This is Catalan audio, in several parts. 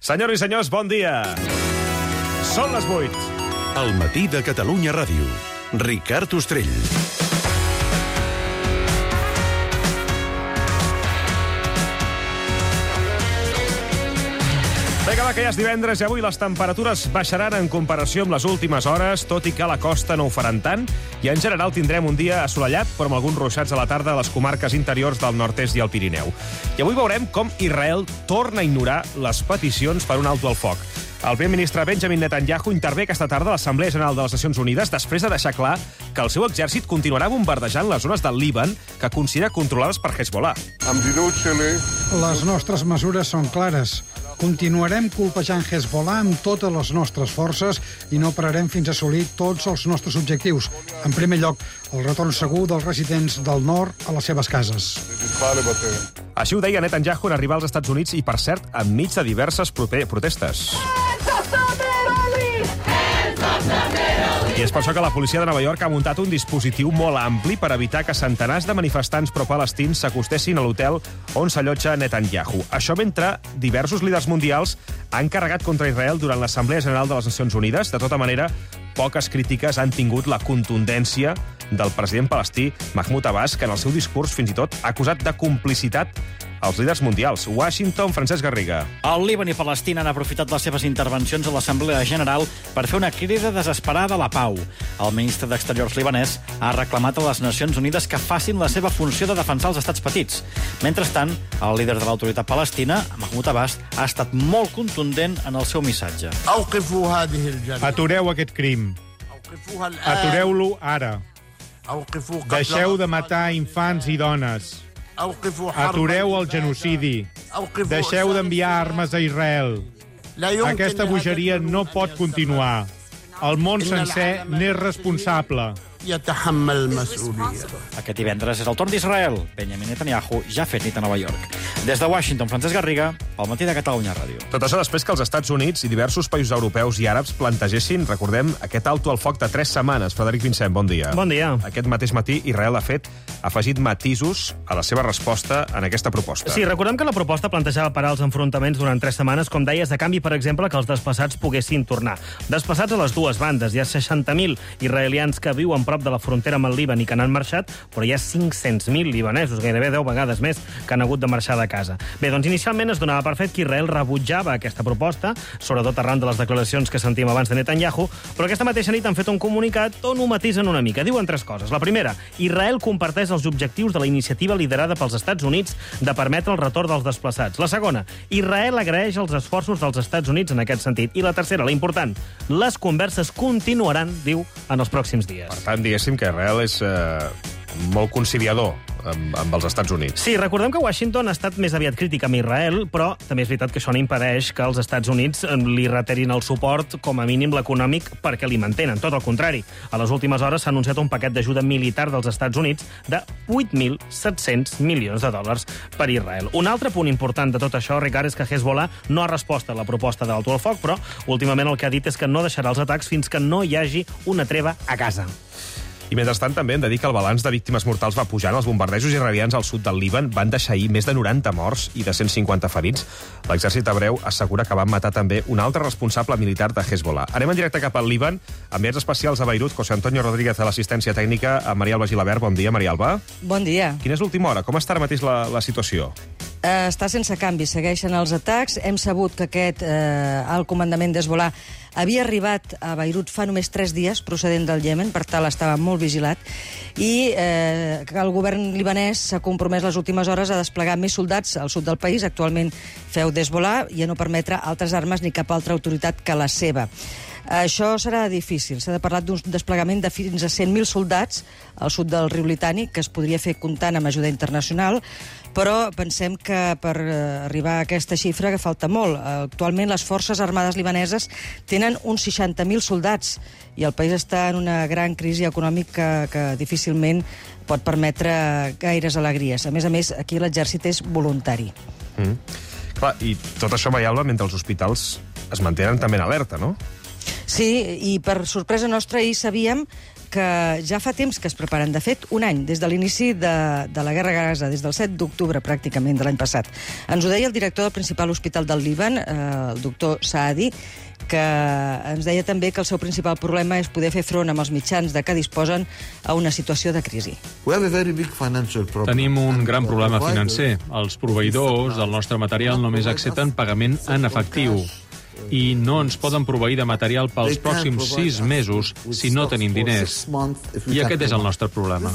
Senyores i senyors, bon dia. Són les 8. El matí de Catalunya Ràdio. Ricard Ostrell. Vinga, va, que ja és divendres i avui les temperatures baixaran en comparació amb les últimes hores, tot i que a la costa no ho faran tant, i en general tindrem un dia assolellat, però amb alguns ruixats a la tarda a les comarques interiors del nord-est i el Pirineu. I avui veurem com Israel torna a ignorar les peticions per un alto al foc. El primer ministre Benjamin Netanyahu intervé aquesta tarda a l'Assemblea General de les Nacions Unides després de deixar clar que el seu exèrcit continuarà bombardejant les zones del Líban que considera controlades per Hezbollah. Les nostres mesures són clares. Continuarem colpejant Hezbollah amb totes les nostres forces i no pararem fins a assolir tots els nostres objectius. En primer lloc, el retorn segur dels residents del nord a les seves cases. Així ho deia Netanyahu en arribar als Estats Units i, per cert, enmig de diverses protestes. I és per això que la policia de Nova York ha muntat un dispositiu molt ampli per evitar que centenars de manifestants pro-palestins s'acostessin a l'hotel on s'allotja Netanyahu. Això mentre diversos líders mundials han carregat contra Israel durant l'Assemblea General de les Nacions Unides. De tota manera, poques crítiques han tingut la contundència del president palestí Mahmoud Abbas, que en el seu discurs fins i tot ha acusat de complicitat als líders mundials. Washington, Francesc Garriga. El Líban i Palestina han aprofitat les seves intervencions a l'Assemblea General per fer una crida desesperada a la pau. El ministre d'Exteriors libanès ha reclamat a les Nacions Unides que facin la seva funció de defensar els estats petits. Mentrestant, el líder de l'autoritat palestina, Mahmoud Abbas, ha estat molt contundent en el seu missatge. Atureu aquest crim. Atureu-lo ara. Deixeu de matar infants i dones. Atureu el genocidi. Deixeu d'enviar armes a Israel. Aquesta bogeria no pot continuar. El món sencer n'és responsable. Aquest divendres és el torn d'Israel. Benjamin Netanyahu ja ha fet nit a Nova York. Des de Washington, Francesc Garriga, pel matí de Catalunya Ràdio. Tot això després que els Estats Units i diversos països europeus i àrabs plantegessin, recordem, aquest alto al foc de 3 setmanes. Frederic Vincent, bon dia. Bon dia. Aquest mateix matí, Israel ha afegit matisos a la seva resposta en aquesta proposta. Sí, recordem que la proposta plantejava parar els enfrontaments durant 3 setmanes, com deies, a canvi, per exemple, que els desplaçats poguessin tornar. Desplaçats a les dues bandes. Hi ha 60.000 israelians que viuen prop de la frontera amb el Líban i que n'han marxat, però hi ha 500.000 libanesos, gairebé 10 vegades més, que han hagut de marxar de casa. Bé, doncs inicialment es donava per fet que Israel rebutjava aquesta proposta, sobretot arran de les declaracions que sentíem abans de Netanyahu, però aquesta mateixa nit han fet un comunicat on ho matisen una mica. Diuen 3 coses. La primera, Israel comparteix els objectius de la iniciativa liderada pels Estats Units de permetre el retorn dels desplaçats. La segona, Israel agraeix els esforços dels Estats Units en aquest sentit. I la tercera, la important, les converses continuaran, diu, en els pròxims dies. Per tant, diguéssim que Israel és molt conciliador amb els Estats Units. Sí, recordem que Washington ha estat més aviat crític amb Israel, però també és veritat que això no impedeix que els Estats Units li reterin el suport, com a mínim l'econòmic, perquè li mantenen. Tot el contrari. A les últimes hores s'ha anunciat un paquet d'ajuda militar dels Estats Units de 8.700 milions de dòlars per Israel. Un altre punt important de tot això, Ricard, és que Hezbollah no ha respost a la proposta d'alto al foc, però últimament el que ha dit és que no deixarà els atacs fins que no hi hagi una treva a Gaza. I mentrestant també hem de dir que el balanç de víctimes mortals va pujant. Els bombardejos israelians al sud del Líban van deixar ahir més de 90 morts i de 150 ferits. L'exèrcit hebreu assegura que van matar també un altre responsable militar de Hezbollah. Anem en directe cap al Líban. Enviats especials a Beirut, José Antonio Rodríguez a l'assistència tècnica, a Maria Alba Gilabert. Bon dia, Maria Alba. Bon dia. Quina és l'última hora? Com està ara mateix la situació? Està sense canvi, segueixen els atacs. Hem sabut que aquest alt comandament d'Hezbollah havia arribat a Beirut fa només 3 dies, procedent del Iemen, per tant estava molt vigilat, i que el govern libanès s'ha compromès les últimes hores a desplegar més soldats al sud del país, actualment feu d'Hezbollah, i a no permetre altres armes ni cap altra autoritat que la seva. Això serà difícil. S'ha de parlar d'un desplegament de fins a 100.000 soldats al sud del riu Litani, que es podria fer comptant amb ajuda internacional, però pensem que per arribar a aquesta xifra que falta molt. Actualment les forces armades libaneses tenen uns 60.000 soldats i el país està en una gran crisi econòmica que difícilment pot permetre gaires alegries. A més, aquí l'exèrcit és voluntari. Clar, i tot això, Maria Alba, mentre els hospitals es mantenen també en alerta, no? Sí, i per sorpresa nostra ahir sabíem que ja fa temps que es preparen. De fet, un any, des de l'inici de la Guerra a Gaza, des del 7 d'octubre, pràcticament, de l'any passat. Ens ho deia el director del principal hospital del Líban, el doctor Saadi, que ens deia també que el seu principal problema és poder fer front amb els mitjans de què disposen a una situació de crisi. Tenim un gran problema financer. Els proveïdors del nostre material només accepten pagament en efectiu i no ens poden proveir de material pels pròxims 6 mesos si no tenim diners. I aquest és el nostre problema.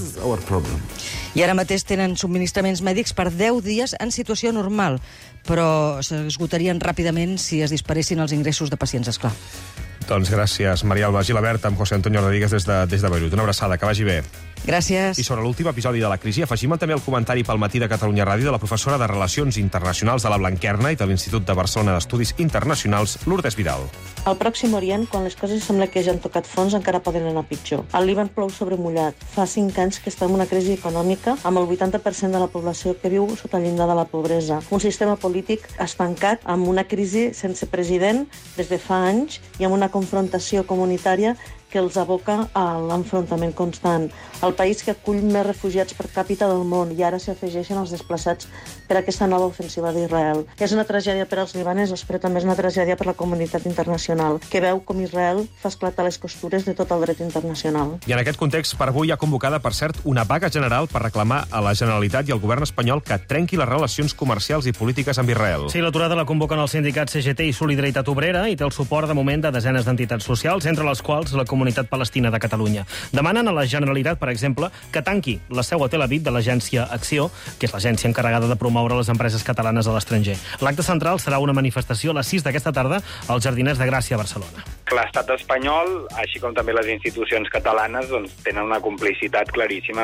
I ara mateix tenen subministraments mèdics per 10 dies en situació normal, però s'esgotarien ràpidament si es disparessin els ingressos de pacients, esclar. Doncs gràcies, Maria Alba Gilabert, amb José Antonio Rodríguez des de Beirut. Una abraçada, que vagi bé. Gràcies. I sobre l'últim episodi de la crisi, afegim també el comentari pel matí de Catalunya Ràdio de la professora de Relacions Internacionals de la Blanquerna i de l'Institut de Barcelona d'Estudis Internacionals, Lourdes Vidal. Al Pròxim Orient, quan les coses sembla que ja han tocat fons, encara poden anar pitjor. Al Líban plou sobre mullat. Fa 5 anys que està en una crisi econòmica amb el 80% de la població que viu sota el llindar de la pobresa. Un sistema polític estancat amb una crisi sense president des de fa anys i amb una confrontació comunitària que els aboca a l'enfrontament constant. El país que acull més refugiats per càpita del món i ara s'hi afegeixen els desplaçats per aquesta nova ofensiva d'Israel. És una tragèdia per als libanesos, però també és una tragèdia per la comunitat internacional, que veu com Israel fa esclatar les costures de tot el dret internacional. I en aquest context, per avui ha convocada, per cert, una vaga general per reclamar a la Generalitat i al govern espanyol que trenqui les relacions comercials i polítiques amb Israel. Sí, l'aturada la convoquen els sindicats CGT i Solidaritat Obrera i té el suport de moment de desenes d'entitats socials, entre les quals la Comunitat Palestina de Catalunya. Demanen a la Generalitat, per exemple, que tanqui la seu a Tel Aviv de l'agència Acció, que és l'agència encarregada de promoure les empreses catalanes a l'estranger. L'acte central serà una manifestació a les 6 d'aquesta tarda als Jardiners de Gràcia a Barcelona. L'estat espanyol, així com també les institucions catalanes, doncs, tenen una complicitat claríssima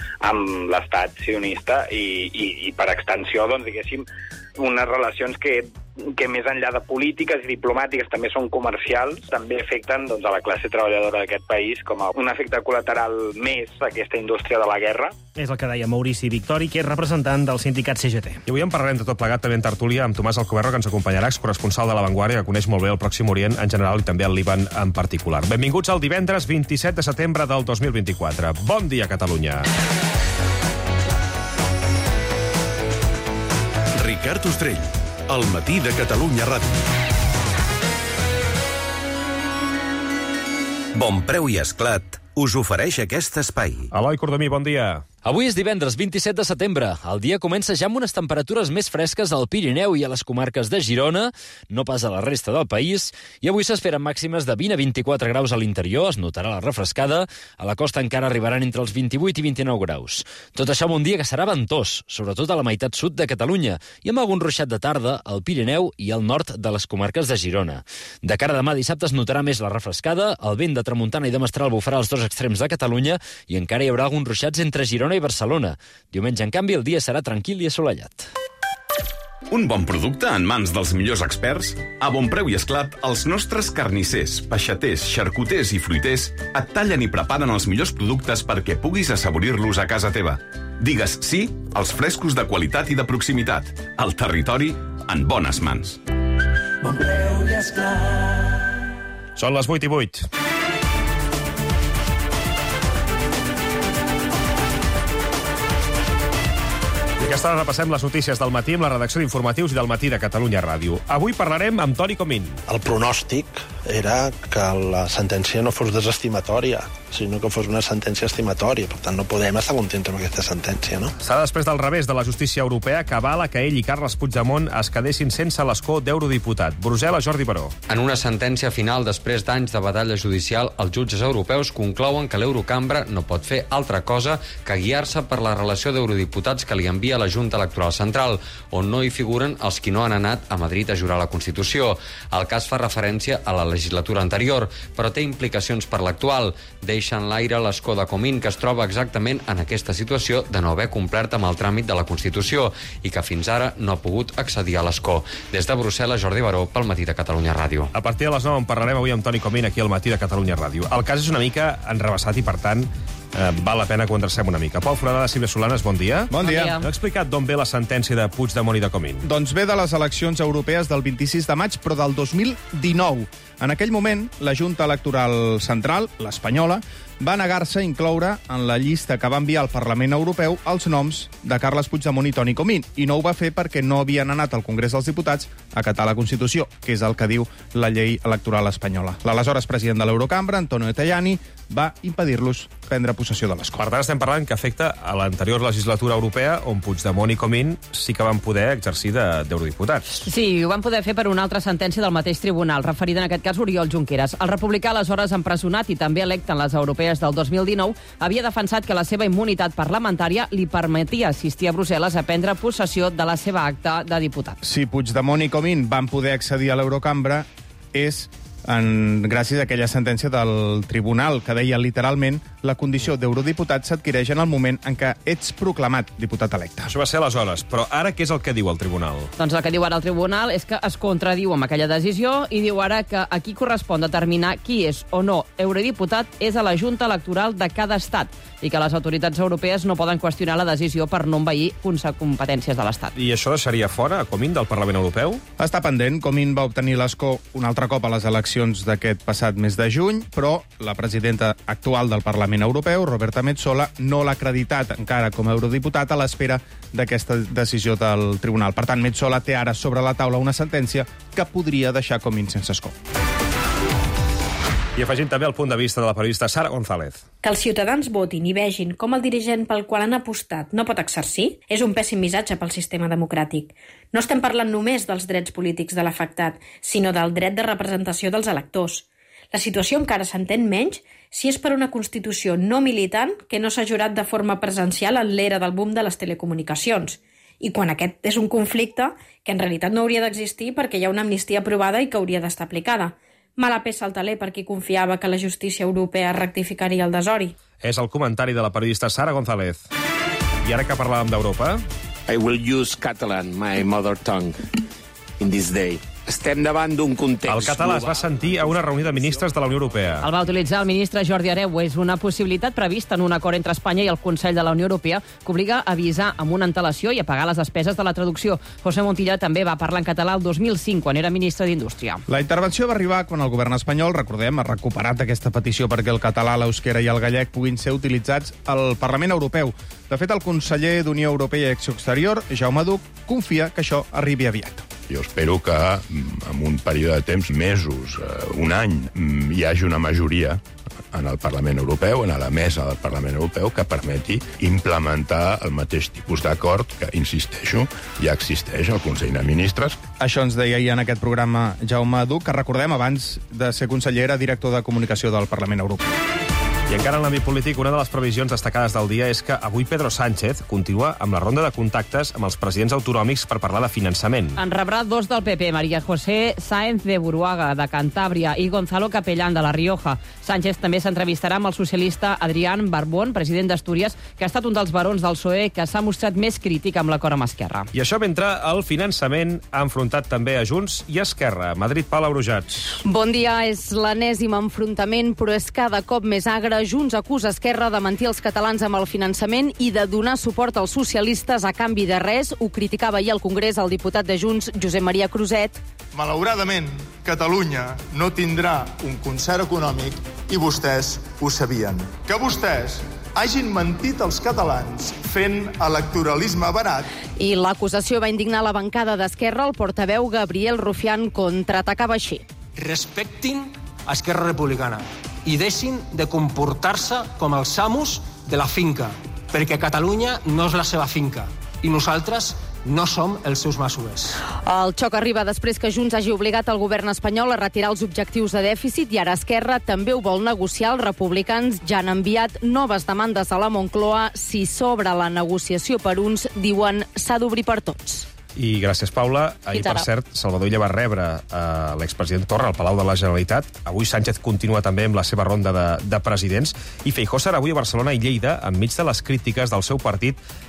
amb l'estat sionista i per extensió, doncs, diguéssim, unes relacions que més enllà de polítiques i diplomàtiques també són comercials, també afecten doncs, a la classe treballadora d'aquest país com a un efecte col·lateral més d'aquesta indústria de la guerra. És el que deia Maurici Victori, que és representant del sindicat CGT. I avui en parlarem de tot plegat també en tertúlia amb Tomàs Alcoberro, que ens acompanyarà, excorresponsal de La Vanguardia, que coneix molt bé el Pròxim Orient en general i també el Líban en particular. Benvinguts al divendres 27 de setembre del 2024. Bon dia, Catalunya. Ricard Ostrell, al matí de Catalunya Ràdio. Bon Preu i Esclat us ofereix aquest espai. Eloi Cordomí, bon dia. Avui és divendres 27 de setembre. El dia comença ja amb unes temperatures més fresques al Pirineu i a les comarques de Girona, no pas a la resta del país, i avui s'esperen màximes de 20 a 24 graus a l'interior, es notarà la refrescada, a la costa encara arribaran entre els 28 i 29 graus. Tot això amb un dia que serà ventós, sobretot a la meitat sud de Catalunya, i amb algun ruixat de tarda al Pirineu i al nord de les comarques de Girona. De cara a demà dissabte es notarà més la refrescada, el vent de tramuntana i de mestral bufarà als dos extrems de Catalunya i encara hi haurà alguns ruixats entre Girona i Barcelona. Diumenge, en canvi, el dia serà tranquil i assolellat. Un bon producte en mans dels millors experts? A Bon Preu i Esclat, els nostres carnissers, peixaters, xarcuters i fruiters et tallen i preparen els millors productes perquè puguis assaborir-los a casa teva. Digues sí als frescos de qualitat i de proximitat. El territori en bones mans. Bon Preu i Esclat. Són les 8 i 8. I aquesta hora repassem les notícies del matí amb la redacció d'informatius i del matí de Catalunya Ràdio. Avui parlarem amb Toni Comín. El pronòstic era que la sentència no fos desestimatòria, sinó que fos una sentència estimatòria. Per tant, no podem estar contents amb aquesta sentència, no? Serà després del revés de la justícia europea que avala que ell i Carles Puigdemont es quedessin sense l'escó d'eurodiputat. Brussel·les, Jordi Baró. En una sentència final, després d'anys de batalla judicial, els jutges europeus conclouen que l'Eurocambra no pot fer altra cosa que guiar-se per la relació d'eurodiputats que li envia la Junta Electoral Central, on no hi figuren els qui no han anat a Madrid a jurar la Constitució. El cas fa referència a la legislatura anterior, però té implicacions per l'actual. Deixa en l'aire l'escó de Comín, que es troba exactament en aquesta situació de no haver complert amb el tràmit de la Constitució i que fins ara no ha pogut accedir a l'escó. Des de Brussel·les, Jordi Baró, pel matí de Catalunya Ràdio. A partir de les 9 en parlarem avui amb Toni Comín aquí al matí de Catalunya Ràdio. El cas és una mica enrevessat i, per tant, val la pena que ho endrecem una mica. Pol Foradada, Sílvia Solanes, bon dia. Bon dia. No he explicat d'on ve la sentència de Puigdemont i de Comín. Doncs ve de les eleccions europees del 26 de maig, però del 2019. En aquell moment, la Junta Electoral Central, l'espanyola, va negar-se a incloure en la llista que va enviar al Parlament Europeu els noms de Carles Puigdemont i Toni Comín, i no ho va fer perquè no havien anat al Congrés dels Diputats a acatar la Constitució, que és el que diu la llei electoral espanyola. L'aleshores president de l'Eurocambra, Antonio Tajani, va impedir-los prendre possessió de l'escó. Per tant, estem parlant que afecta a l'anterior legislatura europea, on Puigdemont i Comín sí que van poder exercir d'eurodiputats. Sí, ho van poder fer per una altra sentència del mateix tribunal, referida en aquest cas Oriol Junqueras. El republicà, aleshores empresonat i també electe en les europees del 2019, havia defensat que la seva immunitat parlamentària li permetia assistir a Brussel·les a prendre possessió de la seva acta de diputat. Si Puigdemont i Comín van poder accedir a l'Eurocambra és gràcies a aquella sentència del tribunal que deia literalment la condició d'eurodiputat s'adquireix en el moment en què ets proclamat diputat electe. Això va ser aleshores, però ara què és el que diu el tribunal? Doncs el que diu ara el tribunal és que es contradiu amb aquella decisió i diu ara que a qui correspon determinar qui és o no eurodiputat és a la Junta Electoral de cada estat i que les autoritats europees no poden qüestionar la decisió per no envair competències de l'Estat. I això deixaria fora a Comín del Parlament Europeu? Està pendent. Comín va obtenir l'escó un altre cop a les eleccions d'aquest passat mes de juny, però la presidenta actual del Parlament Europeu, Roberta Metsola, no l'ha acreditat encara com a eurodiputat a l'espera d'aquesta decisió del tribunal. Per tant, Metsola té ara sobre la taula una sentència que podria deixar Comín sense escó. I afegint també el punt de vista de la periodista Sara González. Que els ciutadans votin i vegin com el dirigent pel qual han apostat no pot exercir és un pèssim missatge pel sistema democràtic. No estem parlant només dels drets polítics de l'afectat, sinó del dret de representació dels electors. La situació encara s'entén menys si és per una Constitució no militant que no s'ha jurat de forma presencial en l'era del boom de les telecomunicacions. I quan aquest és un conflicte que en realitat no hauria d'existir perquè hi ha una amnistia aprovada i que hauria d'estar aplicada. Mala peça al taler per qui confiava que la justícia europea rectificaria el desori. És el comentari de la periodista Sara González. I ara que parlàvem d'Europa... I will use Catalan, my mother tongue, in this day. Estem davant d'un context... El català es va sentir a una reunió de ministres de la Unió Europea. El va utilitzar el ministre Jordi Hereu. És una possibilitat prevista en un acord entre Espanya i el Consell de la Unió Europea que obliga a avisar amb una antelació i a pagar les despeses de la traducció. José Montilla també va parlar en català el 2005, quan era ministre d'Indústria. La intervenció va arribar quan el govern espanyol, recordem, ha recuperat aquesta petició perquè el català, l'euskera i el gallec puguin ser utilitzats al Parlament Europeu. De fet, el conseller d'Unió Europea i Acció Exterior, Jaume Duch, confia que això arribi aviat. Jo espero que en un període de temps, mesos, un any, hi hagi una majoria en el Parlament Europeu, en la mesa del Parlament Europeu, que permeti implementar el mateix tipus d'acord que, insisteixo, ja existeix al Consell de Ministres. Això ens deia ahir en aquest programa Jaume Duch, que recordem, abans de ser conseller, era director de comunicació del Parlament Europeu. I encara en l'àmbit polític, una de les previsions destacades del dia és que avui Pedro Sánchez continua amb la ronda de contactes amb els presidents autonòmics per parlar de finançament. En rebrà dos del PP, María José Sáenz de Buruaga, de Cantàbria, i Gonzalo Capellán, de La Rioja. Sánchez també s'entrevistarà amb el socialista Adrián Barbón, president d'Astúries, que ha estat un dels barons del PSOE que s'ha mostrat més crític amb l'acord amb Esquerra. I això mentre el finançament ha enfrontat també a Junts i Esquerra. Madrid, Paula Brujats. Bon dia, és l'enèsim enfrontament, però és cada cop més agre. Junts acusa Esquerra de mentir els catalans amb el finançament i de donar suport als socialistes a canvi de res. Ho criticava ahir al Congrés el diputat de Junts, Josep Maria Cruzet. Malauradament, Catalunya no tindrà un concert econòmic i vostès ho sabien. Que vostès hagin mentit als catalans fent electoralisme barat. I l'acusació va indignar la bancada d'Esquerra. El portaveu Gabriel Rufián contraatacava així. Respectin a Esquerra Republicana i deixin de comportar-se com els amos de la finca, perquè Catalunya no és la seva finca i nosaltres no som els seus masovers. El xoc arriba després que Junts hagi obligat el govern espanyol a retirar els objectius de dèficit i ara Esquerra també ho vol negociar. Els republicans ja han enviat noves demandes a la Moncloa. Si s'obre la negociació per uns, diuen s'ha d'obrir per tots. I gràcies, Paula. Ahir, per cert, Salvador Illa va rebre l'expresident Torra al Palau de la Generalitat. Avui Sánchez continua també amb la seva ronda de presidents. I Feijóo serà avui a Barcelona i Lleida enmig de les crítiques del seu partit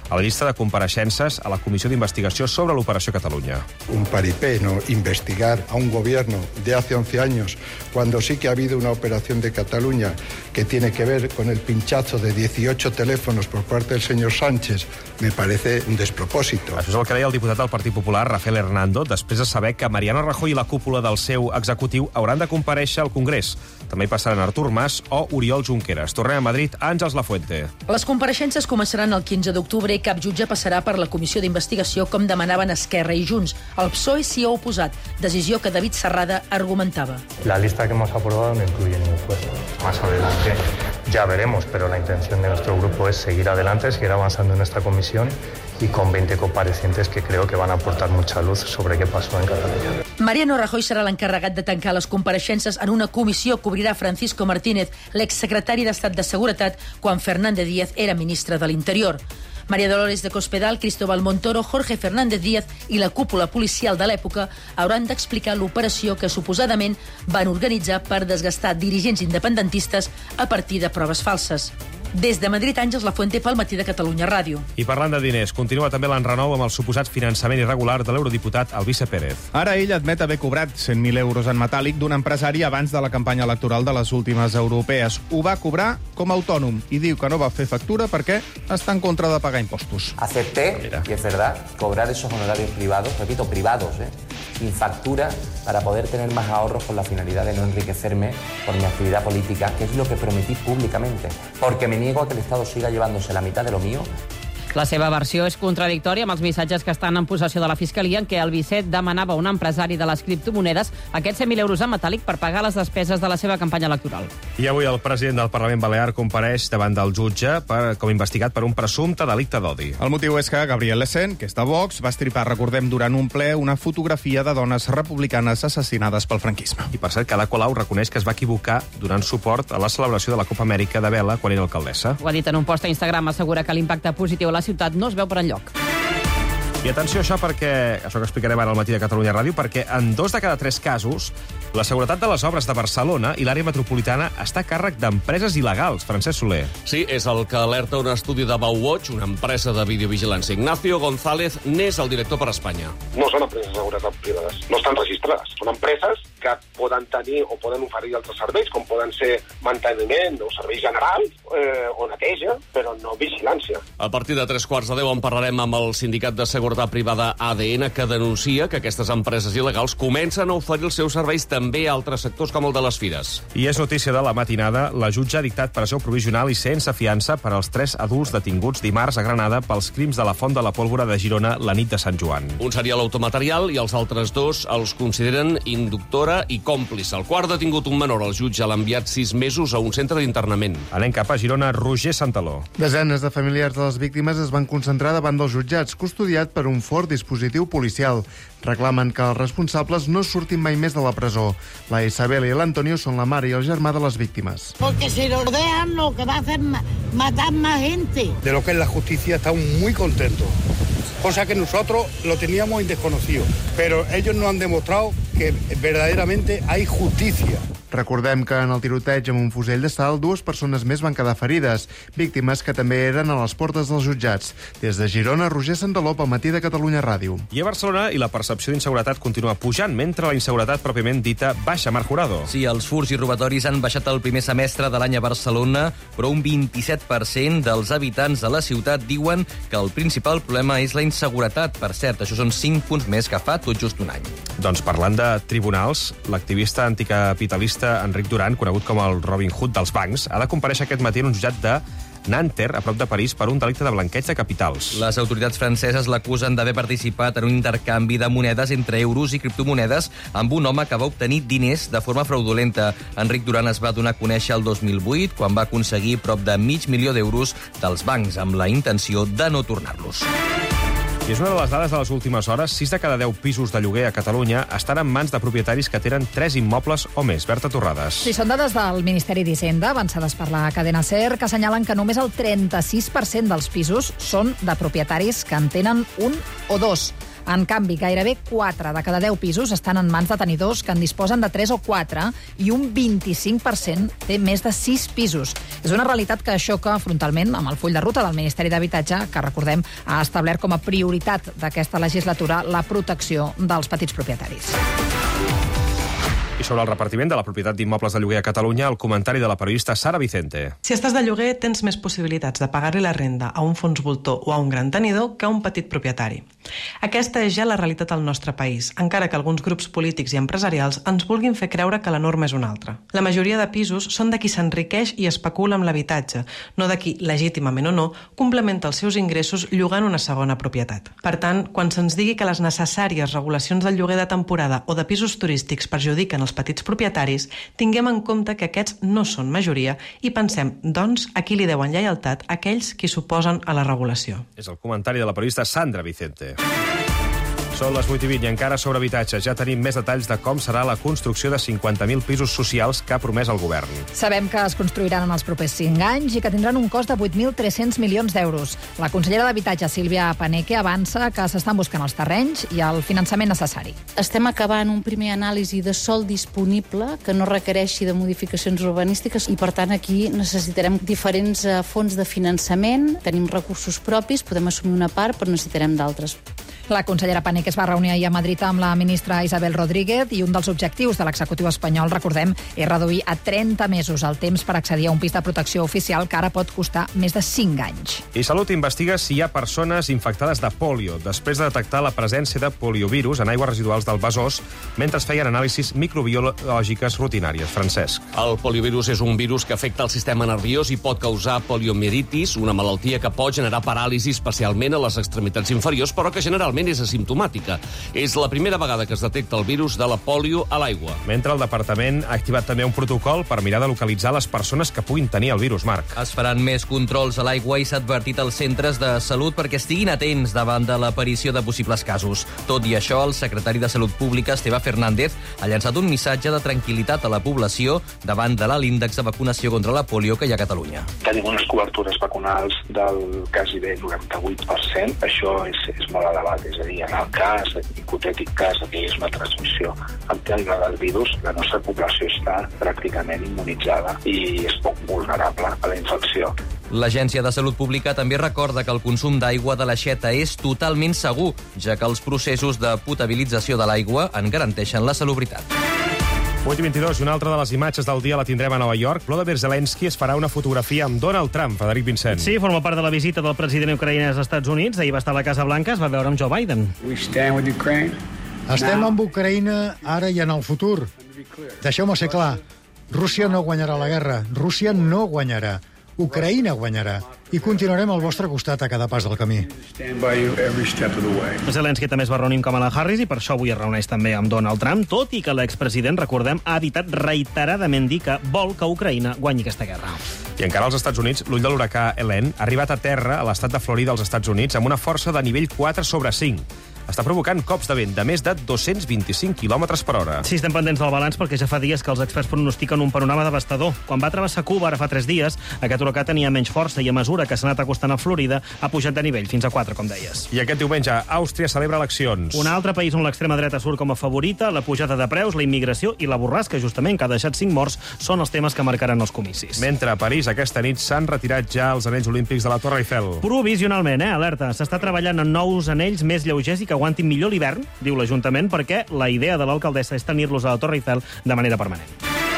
a la llista de compareixences a la Comissió d'Investigació sobre l'Operació Catalunya. Un paripé, ¿no? Investigar a un gobierno de hace 11 años, cuando sí que ha habido una operación de Cataluña que tiene que ver con el pinchazo de 18 teléfonos por parte del señor Sánchez, me parece un despropòsito. Això és el que deia el diputat del Partit Popular, Rafael Hernando, després de saber que Mariano Rajoy i la cúpula del seu executiu hauran de comparèixer al Congrés. També hi passaran Artur Mas o Oriol Junqueras. Tornem a Madrid, Àngels Lafuente. Les compareixences començaran el 15 d'octubre i cap jutge passarà per la comissió d'investigació com demanaven Esquerra i Junts. El PSOE s'hi ha oposat, decisió que David Serrada argumentava. La lista que hemos aprobado no incluye ningún juez. Más adelante ya veremos, pero la intención de nuestro grupo es seguir adelante, seguir avanzando en esta comisión y con 20 comparecientes que creo que van a aportar mucha luz sobre qué pasó en Cataluña. Mariano Rajoy serà l'encarregat de tancar les compareixences en una comissió que obrirà Francisco Martínez, l'exsecretari d'Estat de Seguretat, quan Fernández Díaz era ministre de l'Interior. María Dolores de Cospedal, Cristóbal Montoro, Jorge Fernández Díaz i la cúpula policial de l'època hauran d'explicar l'operació que suposadament van organitzar per desgastar dirigents independentistes a partir de proves falses. Des de Madrid, Àngels Lafuente pel Matí de Catalunya Ràdio. I parlant de diners, continua també l'enrenou amb el suposat finançament irregular de l'eurodiputat Albice Pérez. Ara ell admet haver cobrat 100.000 euros en metàl·lic d'un empresari abans de la campanya electoral de les últimes europees. Ho va cobrar com a autònom i diu que no va fer factura perquè està en contra de pagar impostos. Acepté, y es verdad, cobrar esos honorarios privados, repito, privados, sin factura, para poder tener más ahorros con la finalidad de no enriquecerme por mi actividad política, que es lo que prometí públicamente, porque me niego a que el Estado siga llevándose la mitad de lo mío. La seva versió és contradictòria amb els missatges que estan en possessió de la Fiscalia en què el Bicet demanava a un empresari de les criptomonedes aquests 100.000 euros en metàl·lic per pagar les despeses de la seva campanya electoral. I avui el president del Parlament Balear compareix davant del jutge com investigat per un presumpte delicte d'odi. El motiu és que Gabriel Lecén, que és de Vox, va estripar, recordem, durant un ple una fotografia de dones republicanes assassinades pel franquisme. I per cert, Ada Colau reconeix que es va equivocar donant suport a la celebració de la Copa Amèrica de vela quan era alcaldessa. Ho ha dit en un post a Instagram, assegura que l'impacte positiu a la ciutat no es veu per enlloc. I atenció a això, perquè això que explicarem ara al Matí de Catalunya Ràdio, perquè en 2 de cada 3 casos la seguretat de les obres de Barcelona i l'àrea metropolitana està a càrrec d'empreses il·legals. Francesc Soler. Sí, és el que alerta un estudi de Bauwatch, una empresa de videovigilància. Ignacio González n'és el director per Espanya. No són empreses de seguretat privades, no estan registrades. Són empreses que poden tenir o poden oferir altres serveis, com poden ser manteniment o serveis generals o neteja, però no vigilància. A partir de 3:15 en parlarem amb el sindicat de seguretat privada ADN, que denuncia que aquestes empreses il·legals comencen a oferir els seus serveis també a altres sectors com el de les fires. I és notícia de la matinada. La jutge ha dictat presó provisional i sense fiança per als 3 adults detinguts dimarts a Granada pels crims de la Font de la Pólvora de Girona la nit de Sant Joan. Un seria l'automaterial i els altres 2 els consideren inductora i còmplice. El quart detingut, un menor, el jutge l'ha enviat 6 mesos a un centre d'internament. Anem cap a Girona, Roger Santaló. Desenes de familiars de les víctimes es van concentrar davant dels jutjats, custodiat per un fort dispositiu policial. Reclamen que els responsables no surtin mai més de la presó. La Isabel i l'Antonio són la mare i el germà de les víctimes. Porque si lo dejan, lo que va a hacer matar más gente. De lo que es la justicia estamos muy contentos, cosa que nosotros lo teníamos desconocido, pero ellos nos han demostrado que verdaderamente hay justicia. Recordem que en el tiroteig amb un fusell d'estal 2 persones més van quedar ferides, víctimes que també eren a les portes dels jutjats. Des de Girona, Roger Santaló, pel Matí de Catalunya Ràdio. I a Barcelona i la percepció d'inseguretat continua pujant, mentre la inseguretat pròpiament dita baixa. Marc Jurado. Sí, els furts i robatoris han baixat el primer semestre de l'any a Barcelona, però un 27% dels habitants de la ciutat diuen que el principal problema és la inseguretat. Per cert, això són 5 punts més que fa tot just un any. Doncs parlant de tribunals, l'activista anticapitalista Enric Duran, conegut com el Robin Hood dels bancs, ha de comparèixer aquest matí en un jutjat de Nanterre, a prop de París, per un delicte de blanqueig de capitals. Les autoritats franceses l'acusen d'haver participat en un intercanvi de monedes entre euros i criptomonedes amb un home que va obtenir diners de forma fraudulenta. Enric Duran es va donar a conèixer el 2008, quan va aconseguir prop de $500.000 dels bancs, amb la intenció de no tornar-los. I és una de les dades de les últimes hores. 6 de cada 10 pisos de lloguer a Catalunya estan en mans de propietaris que tenen 3 immobles o més. Berta Torrades. Sí, són dades del Ministeri d'Hisenda, avançades per la cadena SER, que assenyalen que només el 36% dels pisos són de propietaris que en tenen un o dos. En canvi, gairebé 4 de cada 10 pisos estan en mans de tenidors que en disposen de 3 o 4 i un 25% té més de 6 pisos. És una realitat que xoca frontalment amb el full de ruta del Ministeri d'Habitatge, que, recordem, ha establert com a prioritat d'aquesta legislatura la protecció dels petits propietaris. I sobre el repartiment de la propietat d'immobles de lloguer a Catalunya, el comentari de la periodista Sara Vicente. Si estàs de lloguer, tens més possibilitats de pagar-li la renda a un fons voltor o a un gran tenidor que a un petit propietari. Aquesta és ja la realitat al nostre país, encara que alguns grups polítics i empresarials ens vulguin fer creure que la norma és una altra. La majoria de pisos són de qui s'enriqueix i especula amb l'habitatge, no de qui, legítimament o no, complementa els seus ingressos llogant una segona propietat. Per tant, quan se'ns digui que les necessàries regulacions del lloguer de temporada o de pisos turístics perjudiquen els petits propietaris, tinguem en compte que aquests no són majoria i pensem, doncs, a qui li deuen lleialtat aquells qui s'oposen a la regulació. És el comentari de la periodista Sandra Vicente. Són les 8:20 i encara sobre habitatge. Ja tenim més detalls de com serà la construcció de 50.000 pisos socials que ha promès el govern. Sabem que es construiran en els propers 5 anys i que tindran un cost de 8.300 milions d'euros. La consellera d'Habitatge, Sílvia Paneque, avança que s'estan buscant els terrenys i el finançament necessari. Estem acabant un primer anàlisi de sòl disponible que no requereixi de modificacions urbanístiques i, per tant, aquí necessitarem diferents fons de finançament. Tenim recursos propis, podem assumir una part, però necessitarem d'altres. La consellera Paneque es va reunir ahir a Madrid amb la ministra Isabel Rodríguez i un dels objectius de l'executiu espanyol, recordem, és reduir a 30 mesos el temps per accedir a un pis de protecció oficial que ara pot costar més de 5 anys. I Salut investiga si hi ha persones infectades de pòlio després de detectar la presència de poliovirus en aigües residuals del Besòs mentre es feien anàlisis microbiològiques rutinàries. Francesc. El poliovirus és un virus que afecta el sistema nerviós i pot causar poliomielitis, una malaltia que pot generar paràlisi especialment a les extremitats inferiors, però que generalment és asimptomàtica. És la primera vegada que es detecta el virus de la pòlio a l'aigua. Mentre el departament ha activat també un protocol per mirar de localitzar les persones que puguin tenir el virus, Marc. Es faran més controls a l'aigua i s'ha advertit als centres de salut perquè estiguin atents davant de l'aparició de possibles casos. Tot i això, el secretari de Salut Pública, Esteve Fernández, ha llançat un missatge de tranquil·litat a la població davant de l'índex de vacunació contra la pòlio que hi ha a Catalunya. Tenim unes cobertures vacunals del gairebé 98%. Això és molt elevat. És a dir, en el cas, hipotètic cas, que hi és una transmissió alterna del virus, la nostra població està pràcticament immunitzada i és poc vulnerable a la infecció. L'Agència de Salut Pública també recorda que el consum d'aigua de l'aixeta és totalment segur, ja que els processos de potabilització de l'aigua en garanteixen la salubritat. 8:22, i una altra de les imatges del dia la tindrem a Nova York. Volodymyr Zelensky es farà una fotografia amb Donald Trump. Frederic Vincent. Sí, forma part de la visita del president ucraïnès als Estats Units. Ahir va estar a la Casa Blanca, es va veure amb Joe Biden. Estem amb Ucraïna ara i en el futur. Deixeu-me ser clar. Rússia no guanyarà la guerra. Rússia no guanyarà. Ucraïna guanyarà. I continuarem al vostre costat a cada pas del camí. Zelensky també es va reunir amb Kamala Harris i per això avui es reuneix també amb Donald Trump, tot i que l'expresident, recordem, ha evitat reiteradament dir que vol que Ucraïna guanyi aquesta guerra. I encara als Estats Units, l'ull de l'huracà Helene ha arribat a terra a l'estat de Florida als Estats Units amb una força de nivell 4/5. Està provocant cops de vent de més de 225 km per hora. Sí, estem pendents del balanç perquè ja fa dies que els experts pronostiquen un panorama devastador. Quan va travessar Cuba, ara fa 3 dies, aquest huracà tenia menys força i a mesura que s'ha anat acostant a Florida ha pujat de nivell fins a 4, com deies. I aquest diumenge, Àustria celebra eleccions. Un altre país on l'extrema dreta surt com a favorita, la pujada de preus, la immigració i la borrasca, justament, que ha deixat 5 morts, són els temes que marcaran els comicis. Mentre a París aquesta nit s'han retirat ja els anells olímpics de la Torre Eiffel. Provisionalment, alerta. S'està treballant en nous anells més lleugers i que aguantin millor l'hivern, diu l'Ajuntament, perquè la idea de l'alcaldessa és tenir-los a la Torre Eiffel de manera permanent.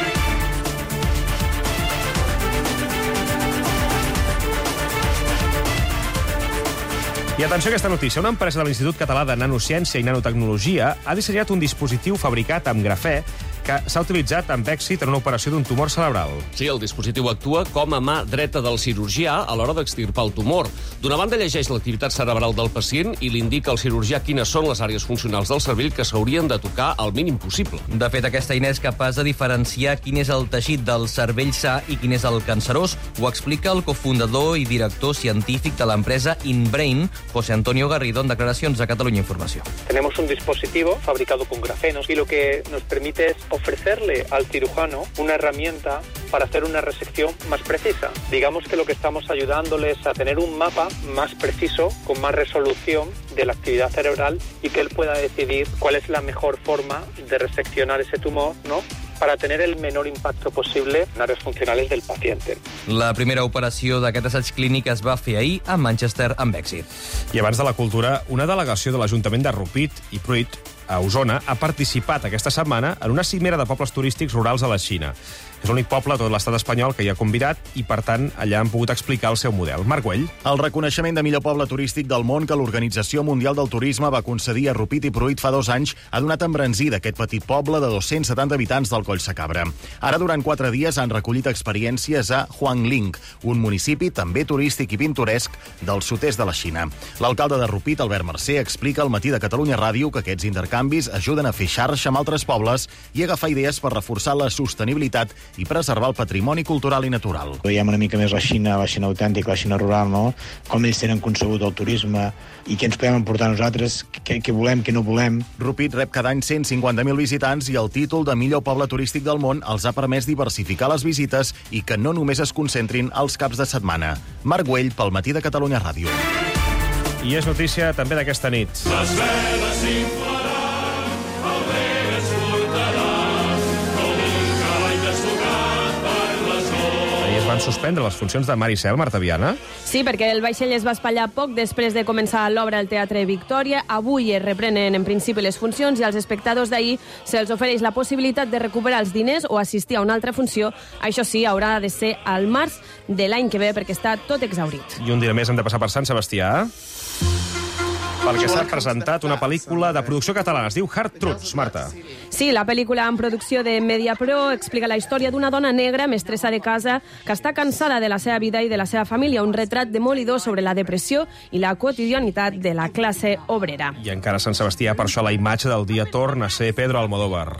I atenció a aquesta notícia. Una empresa de l'Institut Català de Nanociència i Nanotecnologia ha dissenyat un dispositiu fabricat amb grafè que s'ha utilitzat amb èxit en una operació d'un tumor cerebral. Sí, el dispositiu actua com a mà dreta del cirurgià a l'hora d'extirpar el tumor. D'una banda, llegeix l'activitat cerebral del pacient i li indica al cirurgià quines són les àrees funcionals del cervell que s'haurien de tocar al mínim possible. De fet, aquesta eina és capaç de diferenciar quin és el teixit del cervell sa i quin és el cancerós. Ho explica el cofundador i director científic de l'empresa InBrain, José Antonio Garrido, en declaracions a Catalunya Informació. Tenemos un dispositivo fabricado con grafenos y lo que nos permite es ofrecerle al cirujano una herramienta para hacer una resección más precisa. Digamos que lo que estamos ayudándoles a tener un mapa más preciso, con más resolución de la actividad cerebral y que él pueda decidir cuál es la mejor forma de reseccionar ese tumor, ¿no?, para tener el menor impacto posible en áreas funcionales del paciente. La primera operació d'aquest assaig clínic es va fer ahir a Manchester amb èxit. I abans de la cultura, una delegació de l'Ajuntament de Rupit i Pruit, a Osona, ha participat aquesta setmana en una cimera de pobles turístics rurals a la Xina. És l'únic poble de tot l'estat espanyol que hi ha convidat i, per tant, allà han pogut explicar el seu model. Marc Güell. El reconeixement de millor poble turístic del món que l'Organització Mundial del Turisme va concedir a Rupit i Pruit fa 2 anys ha donat embranzida aquest petit poble de 270 habitants del Coll Sacabra. Ara, durant 4 dies, han recollit experiències a Huangling, un municipi també turístic i pintoresc del sud-est de la Xina. L'alcalde de Rupit, Albert Mercè, explica al Matí de Catalunya Ràdio que aquests intercanvis ajuden a fer xarxa amb altres pobles i agafar idees per reforçar la sostenibilitat i preservar el patrimoni cultural i natural. Veiem una mica més la Xina autèntica, la Xina rural, no? Com ells tenen concebut el turisme i què ens podem emportar nosaltres, què volem, què no volem. Rupit rep cada any 150.000 visitants i el títol de millor poble turístic del món els ha permès diversificar les visites i que no només es concentrin als caps de setmana. Marc Güell, pel Matí de Catalunya Ràdio. I és notícia també d'aquesta nit. Les veles s'inflaran, el vent es portarà, com un cavall desfocat per les ones. Ahir es van suspendre les funcions de Mar i Cel, Marta Viana. Sí, perquè el vaixell es va espatllar poc després de començar l'obra al Teatre Victòria. Avui es reprenen en principi les funcions i als espectadors d'ahir se'ls ofereix la possibilitat de recuperar els diners o assistir a una altra funció. Això sí, haurà de ser al març de l'any que ve perquè està tot exhaurit. I un dia més hem de passar per Sant Sebastià, perquè s'ha presentat una pel·lícula de producció catalana. Es diu Hard Truths, Marta. Sí, la pel·lícula en producció de Mediapro explica la història d'una dona negra, mestressa de casa, que està cansada de la seva vida i de la seva família. Un retrat demolidor sobre la depressió i la quotidianitat de la classe obrera. I encara a Sant Sebastià, per això la imatge del dia torna a ser Pedro Almodóvar.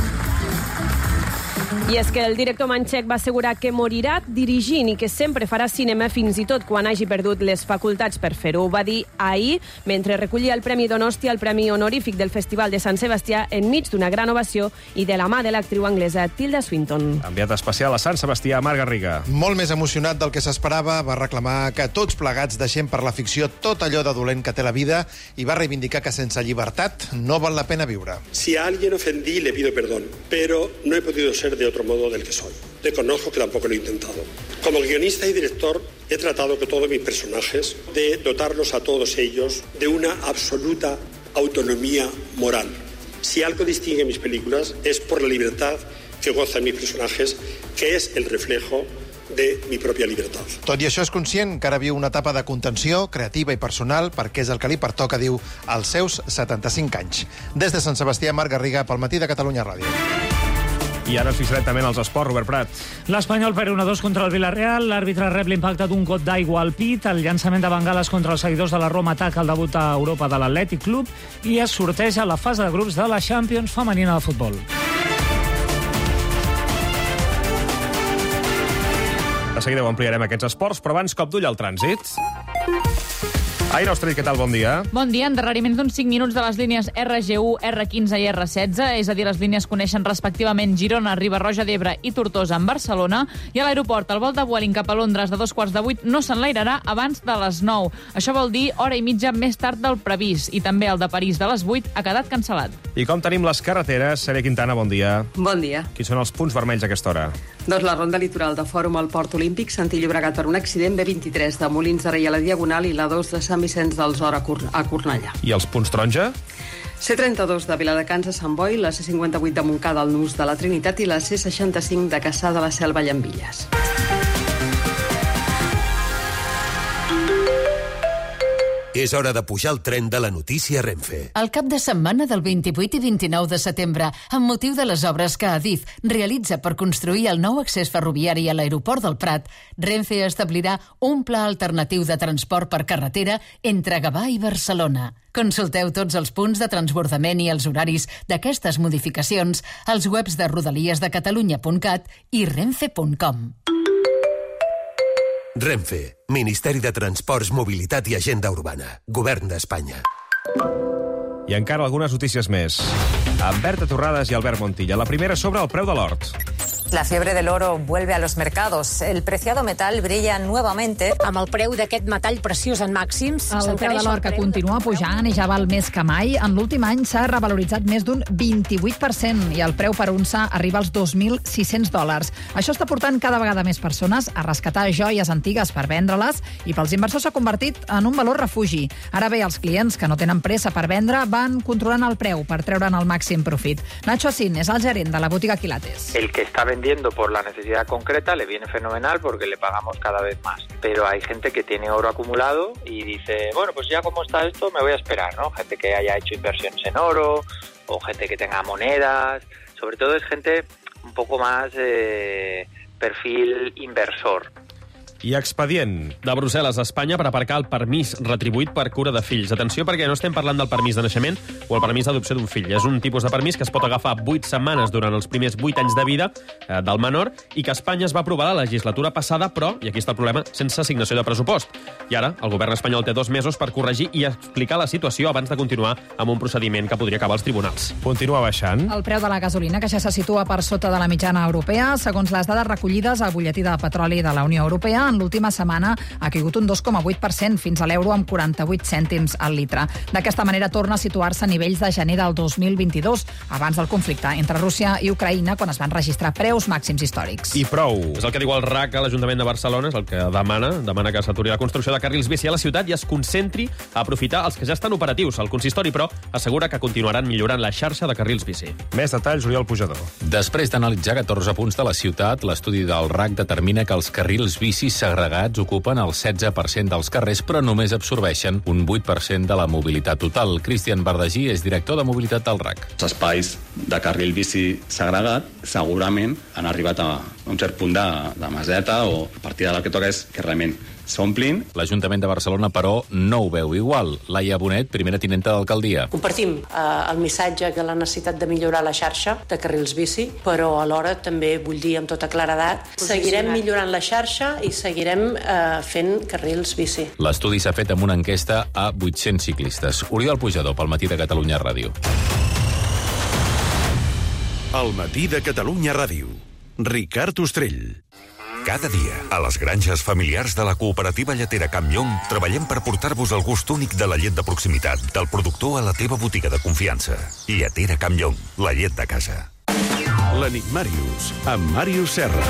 I és que el director manxec va assegurar que morirà dirigint i que sempre farà cinema fins i tot quan hagi perdut les facultats per fer-ho. Ho va dir ahir, mentre recollia el Premi Donostia, el Premi Honorífic del Festival de Sant Sebastià, enmig d'una gran ovació i de la mà de l'actriu anglesa Tilda Swinton. Enviat especial a Sant Sebastià, Marc Garriga. Molt més emocionat del que s'esperava, va reclamar que tots plegats deixem per la ficció tot allò de dolent que té la vida i va reivindicar que sense llibertat no val la pena viure. Si a alguien ofendí, le pido perdón, pero no he podido ser de otro modo del que soy. Reconozco que tampoco lo he intentado. Como guionista y director, he tratado que todos mis personajes, de dotarlos a todos ellos de una absoluta autonomía moral. Si algo distingue mis películas es por la libertad que gozan mis personajes, que es el reflejo de mi pròpia llibertat. Tot i això és conscient que ara viu una etapa de contenció creativa i personal perquè és el que li pertoca, diu, als seus 75 anys. Des de Sant Sebastià, Marc Garriga, pel Matí de Catalunya Ràdio. I ara ens fixarem també en els esports, Robert Prat. L'Espanyol perd 1-2 contra el Villarreal, l'àrbitre rep l'impacte d'un got d'aigua al pit, el llançament de bengales contra els seguidors de la Roma ataca el debut a Europa de l'Atlètic Club i es sorteja la fase de grups de la Champions femenina de futbol. De seguida ho ampliarem aquests esports, però abans cop d'ull al trànsit. Aire Ostrit, què tal? Bon dia. Bon dia. Endarreriment d'uns 5 minuts de les línies RG1, R15 i R16, és a dir, les línies coneixen respectivament Girona, Riba-roja d'Ebre i Tortosa en Barcelona, i a l'aeroport el vol de Vueling cap a Londres de 7:15 no s'enlairarà abans de les 9. Això vol dir hora i mitja més tard del previst, i també el de París de les 8 ha quedat cancel·lat. I com tenim les carreteres? Sèrie Quintana, bon dia. Bon dia. Quins són els punts vermells a aquesta hora? Doncs la ronda litoral de Fòrum al Port Olímpic, Santí Llobregat per un accident, B23 de Molins de Rei a la Diagonal i la 2 de Sant Vicenç dels Horts a Cornellà. I els punts taronja? C32 de Viladecans a Sant Boi, la C58 de Montcada al Nus de la Trinitat i la C65 de Cassà de la Selva a Llambilles. És hora de pujar al tren de la notícia Renfe. El cap de setmana del 28 i 29 de setembre, amb motiu de les obres que Adif realitza per construir el nou accés ferroviari a l'aeroport del Prat, Renfe establirà un pla alternatiu de transport per carretera entre Gavà i Barcelona. Consulteu tots els punts de transbordament i els horaris d'aquestes modificacions als webs de rodaliesdecatalunya.cat i renfe.com. Renfe, Ministeri de Transports, Mobilitat i Agenda Urbana. Govern d'Espanya. I encara algunes notícies més. Amb Berta Torrades i Albert Montilla. La primera sobre el preu de l'hort. La fiebre del oro vuelve a los mercados. El preciado metal brilla nuevamente. Amb el preu d'aquest metall preciós en màxims... El preu de l'or, que continua pujant i ja val més que mai, en l'últim any s'ha revaloritzat més d'un 28% i el preu per unça arriba als $2.600. Això està portant cada vegada més persones a rescatar joies antigues per vendre-les i pels inversors s'ha convertit en un valor refugi. Ara bé, els clients que no tenen pressa per vendre van controlant el preu per treure'n el màxim profit. Nacho Asín és el gerent de la botiga Quilates. El que está vendiendo por la necesidad concreta le viene fenomenal porque le pagamos cada vez más. Pero hay gente que tiene oro acumulado y dice, bueno, pues ya como está esto me voy a esperar, ¿no? Gente que haya hecho inversiones en oro o gente que tenga monedas. Sobre todo es gente un poco más perfil inversor. I expedient. De Brussel·les a Espanya per aparcar el permís retribuït per cura de fills. Atenció, perquè no estem parlant del permís de naixement o el permís d'adopció d'un fill. És un tipus de permís que es pot agafar 8 setmanes durant els primers 8 anys de vida del menor i que a Espanya es va aprovar la legislatura passada, però, i aquí està el problema, sense assignació de pressupost. I ara el govern espanyol té 2 mesos per corregir i explicar la situació abans de continuar amb un procediment que podria acabar als tribunals. Continua baixant. El preu de la gasolina, que ja se situa per sota de la mitjana europea, segons les dades recollides al butlletí de petroli de la Unió Europea, en l'última setmana ha caigut un 2,8% fins a l'euro amb 48 cèntims al litre. D'aquesta manera torna a situar-se a nivells de gener del 2022, abans del conflicte entre Rússia i Ucraïna, quan es van registrar preus màxims històrics. I prou. És el que diu el RAC a l'Ajuntament de Barcelona, és el que demana que s'aturi la construcció de carrils bici a la ciutat i es concentri a aprofitar els que ja estan operatius. El consistori, però, assegura que continuaran millorant la xarxa de carrils bici. Més detalls, Oriol Pujador. Després d'analitzar 14 punts de la ciutat, l'estudi del RAC determina que els carrils bici segregats ocupen el 16% dels carrers, però només absorbeixen un 8% de la mobilitat total. Cristian Bardagí és director de mobilitat del RAC. Els espais de carril bici segregat segurament han arribat a un cert punt de maseta, o a partir de la que toca és que realment s'omplin. L'Ajuntament de Barcelona, però, no ho veu igual. Laia Bonet, primera tinenta d'alcaldia. Compartim el missatge que la necessitat de millorar la xarxa de carrils bici, però alhora també vull dir amb tota claredat, seguirem millorant la xarxa i seguirem fent carrils bici. L'estudi s'ha fet amb una enquesta a 800 ciclistes. Oriol Pujador, pel Matí de Catalunya Ràdio. El Matí de Catalunya Ràdio. Ricard Ostrell. Cada dia, a les granges familiars de la cooperativa lletera Camp Llong, treballem per portar-vos el gust únic de la llet de proximitat, del productor a la teva botiga de confiança. Lletera Camp Llong, la llet de casa. L'Enigmàrius, amb Màrius Serra.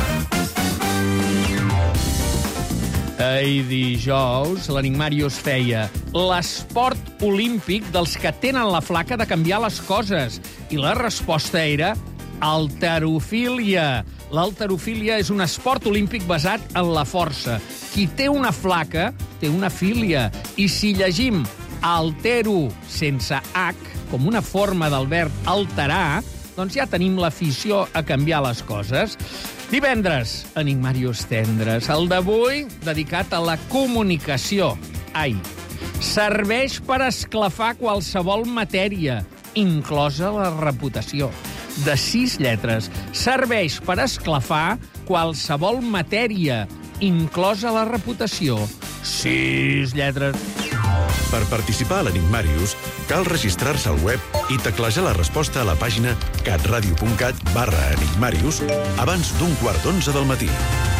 Ahir dijous, l'Enigmàrius feia l'esport olímpic dels que tenen la flaca de canviar les coses. I la resposta era halterofília. L'halterofília és un esport olímpic basat en la força. Qui té una flaca té una filia. I si llegim altero sense H, com una forma del verb alterar, doncs ja tenim l'afició a canviar les coses. Divendres, Enigmàrius Tendres. El d'avui, dedicat a la comunicació. Ai, serveix per esclafar qualsevol matèria, inclosa la reputació. De 6 lletres. Serveix per esclafar qualsevol matèria, inclosa la reputació. 6 lletres. Per participar a l'Enigmàrius, cal registrar-se al web i teclejar la resposta a la pàgina catradio.cat/enigmàrius abans d'un 10:45 del matí.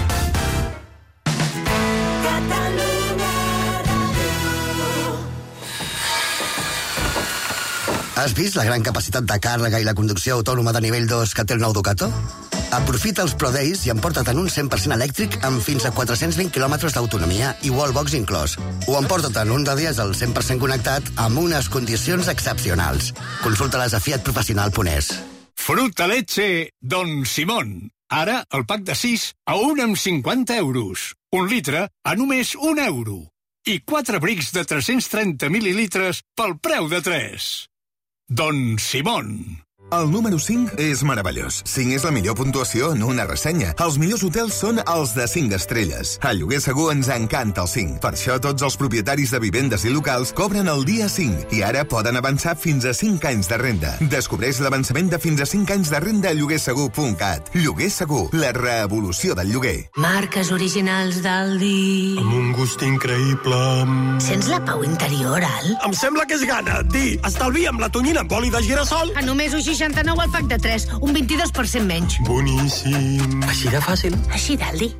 Has vist la gran capacitat de càrrega i la conducció autònoma de nivell 2 que té el nou Ducato? Aprofita els Pro Days i emporta't en un 100% elèctric amb fins a 420 quilòmetres d'autonomia i wallbox inclòs. O emporta't en un de dièsel 100% connectat amb unes condicions excepcionals. Consulta-les a fiatprofessional.es. Fruta leche Don Simón. Ara, el pack de 6 a 1,50 €. 1 litre a només €1. I 4 brics de 330 mil·lilitres pel preu de 3. Don Simón. El número 5 és meravellós. 5 és la millor puntuació en una ressenya. Els millors hotels són els de 5 estrelles. A Lloguer Segur ens encanta el 5. Per això tots els propietaris de vivendes i locals cobren el dia 5 i ara poden avançar fins a 5 anys de renda. Descobreix l'avançament de fins a 5 anys de renda a lloguersegur.cat. Lloguer Segur, la revolució del lloguer. Marques originals d'Aldi. Amb un gust increïble. Sents la pau interior, Al? Em sembla que és gana. Di, estalvia'm la tonyina amb oli de girassol. A només 1,69 al pack de 3, un 22% menys. Boníssim. Així de fàcil. Així d'Aldi.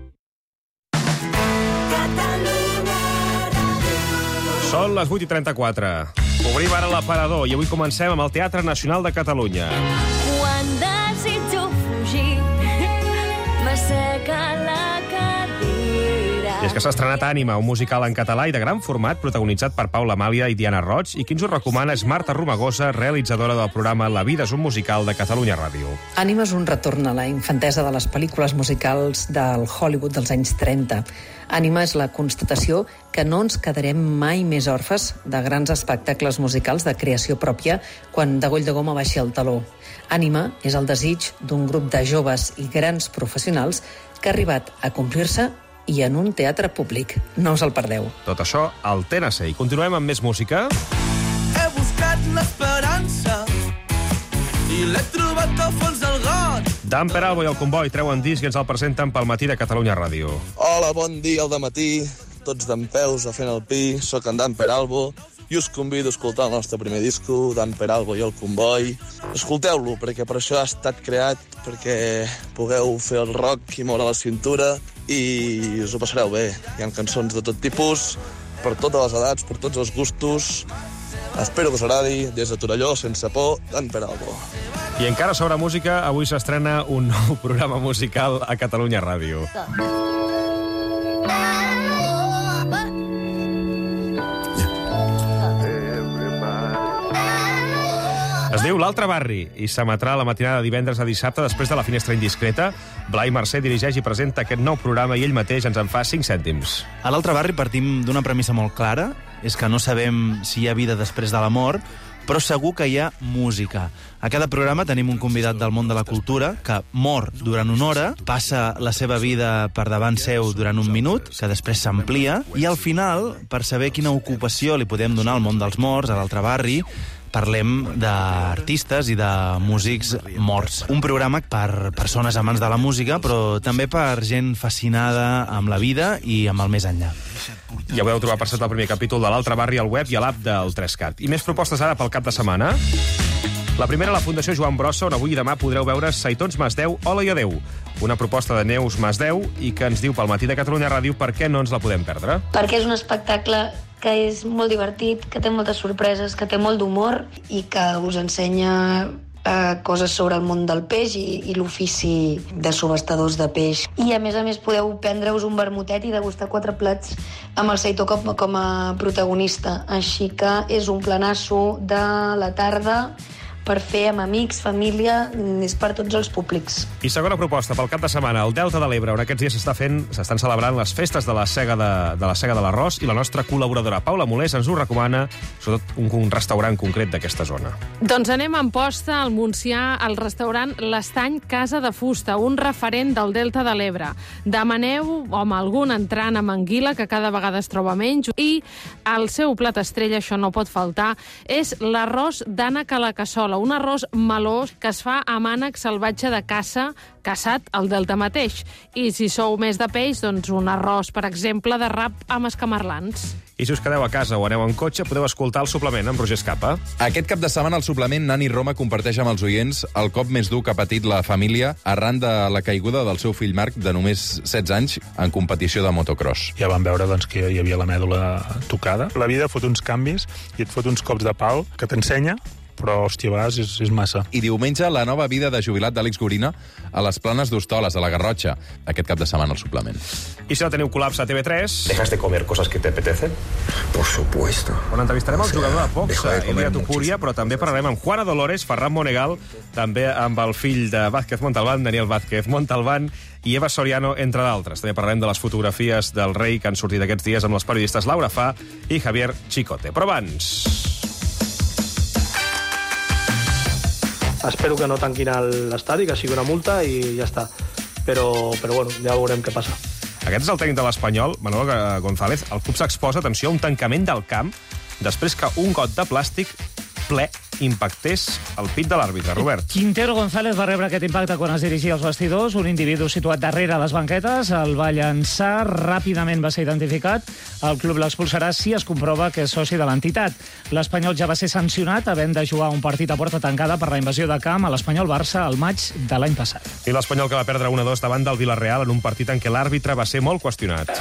Són les 8:34. Obrim ara l'aparador i avui comencem amb el Teatre Nacional de Catalunya. Quan desitjo fugir, m'asseca la cadira. I és que s'ha estrenat Ànima, un musical en català i de gran format, protagonitzat per Paula Amàlia i Diana Roig, i qui ens ho recomana és Marta Romagosa, realitzadora del programa La vida és un musical de Catalunya Ràdio. Ànima és un retorn a la infantesa de les pel·lícules musicals del Hollywood dels anys 30. Ànima és la constatació que no ens quedarem mai més orfes de grans espectacles musicals de creació pròpia quan Degoll de Goma baixi el taló. Ànima és el desig d'un grup de joves i grans professionals que ha arribat a complir-se i en un teatre públic. No us el perdeu. Tot això al TNC. I continuem amb més música. He buscat l'esperança i l'he trobat al fons del got. Dan Peralbo i el Comboi treuen disc i ens el presenten pel matí de Catalunya Ràdio. Hola, bon dia al dematí. Tots dempeus a fent el pi. Soc en Dan Peralbo i us convido a escoltar el nostre primer disco, Dan Peralbo i el Comboi. Escolteu-lo, perquè per això ha estat creat, perquè pugueu fer el rock i moure la cintura i us ho passareu bé. Hi ha cançons de tot tipus, per totes les edats, per tots els gustos. Espero que us agradi. Des de Torelló, sense por, Dan Peralbo. I encara sobre música, avui s'estrena un nou programa musical a Catalunya Ràdio. Es diu L'Altre Barri i s'emetrà la matinada de divendres a dissabte després de La Finestra Indiscreta. Blai Mercè dirigeix i presenta aquest nou programa i ell mateix ens en fa 5 cèntims. A L'Altre Barri partim d'una premissa molt clara, és que no sabem si hi ha vida després de la mort, però segur que hi ha música. A cada programa tenim un convidat del món de la cultura que mor durant una hora, passa la seva vida per davant seu durant un minut, que després s'amplia, i al final, per saber quina ocupació li podem donar al món dels morts, a l'Altre Barri, parlem d'artistes i de músics morts. Un programa per persones amants de la música, però també per gent fascinada amb la vida i amb el més enllà. Ja podeu trobar per cert el primer capítol de l'Altre Barri al web i a l'app del 3CAT. I més propostes ara pel cap de setmana. La primera a la Fundació Joan Brossa, on avui i demà podreu veure Saitons Masdeu, Hola i adeu. Una proposta de Neus Masdeu i que ens diu pel matí de Catalunya Ràdio per què no ens la podem perdre. Perquè és un espectacle que és molt divertit, que té moltes sorpreses, que té molt d'humor i que us ensenya coses sobre el món del peix i l'ofici de subhastadors de peix. I a més podeu prendre-us un vermutet i degustar 4 plats amb el Saitó com a protagonista. Així que és un planasso de la tarda per fer amb amics, família, és per tots els públics. I segona proposta pel cap de setmana, al Delta de l'Ebre, on aquests dies s'estan celebrant les festes de la Sega de l'Arròs, i la nostra col·laboradora Paula Molés ens ho recomana, sobretot un restaurant concret d'aquesta zona. Doncs anem a Amposta, al Montsià, al restaurant L'Estany Casa de Fusta, un referent del Delta de l'Ebre. Demaneu, amb algun entrant amb anguila, que cada vegada es troba menys, i el seu plat estrella, això no pot faltar, és l'arròs d'ànec a la cassola, un arròs melós que es fa a mànec salvatge de caça, caçat al Delta mateix. I si sou més de peix, doncs un arròs, per exemple, de rap amb escamarlans. I si us quedeu a casa o aneu en cotxe, podeu escoltar el suplement amb Roger Escapa. Aquest cap de setmana el suplement Nani Roma comparteix amb els oients el cop més dur que ha patit la família arran de la caiguda del seu fill Marc, de només 16 anys, en competició de motocross. Ja vam veure que hi havia la mèdula tocada. La vida fot uns canvis i et fot uns cops de pal que t'ensenya, però, hòstia, a vegades és massa. I diumenge, la nova vida de jubilat d'Àlex Gorina a les Planes d'Hostoles, a la Garrotxa. Aquest cap de setmana, el suplement. I si no teniu col·lapse a TV3... ¿Dejas de comer cosas que te apetecen? Por supuesto. On entrevistarem el jugador de boxa, Ilia Topuria, però també parlarem amb Juana Dolores, Ferran Monegal, també amb el fill de Vázquez Montalbán, Daniel Vázquez Montalbán, i Eva Soriano, entre d'altres. També parlarem de les fotografies del rei que han sortit aquests dies amb les periodistes Laura Fa i Javier Chicote. Però abans... Espero que no tanquin l'estadi, que sigui una multa i ja està. Però bueno, ja veurem què passa. Aquest és el tècnic de l'Espanyol, Manolo González. El club s'exposa, atenció, a un tancament del camp després que un got de plàstic ple impactés el pit de l'àrbitre, Robert. Quintero González va rebre aquest impacte quan es dirigia als vestidors. Un individu situat darrere les banquetes el va llançar, ràpidament va ser identificat. El club l'expulsarà si es comprova que és soci de l'entitat. L'Espanyol ja va ser sancionat havent de jugar un partit a porta tancada per la invasió de camp a l'Espanyol-Barça al maig de l'any passat. I l'Espanyol que va perdre 1-2 davant del Villarreal en un partit en què l'àrbitre va ser molt qüestionat.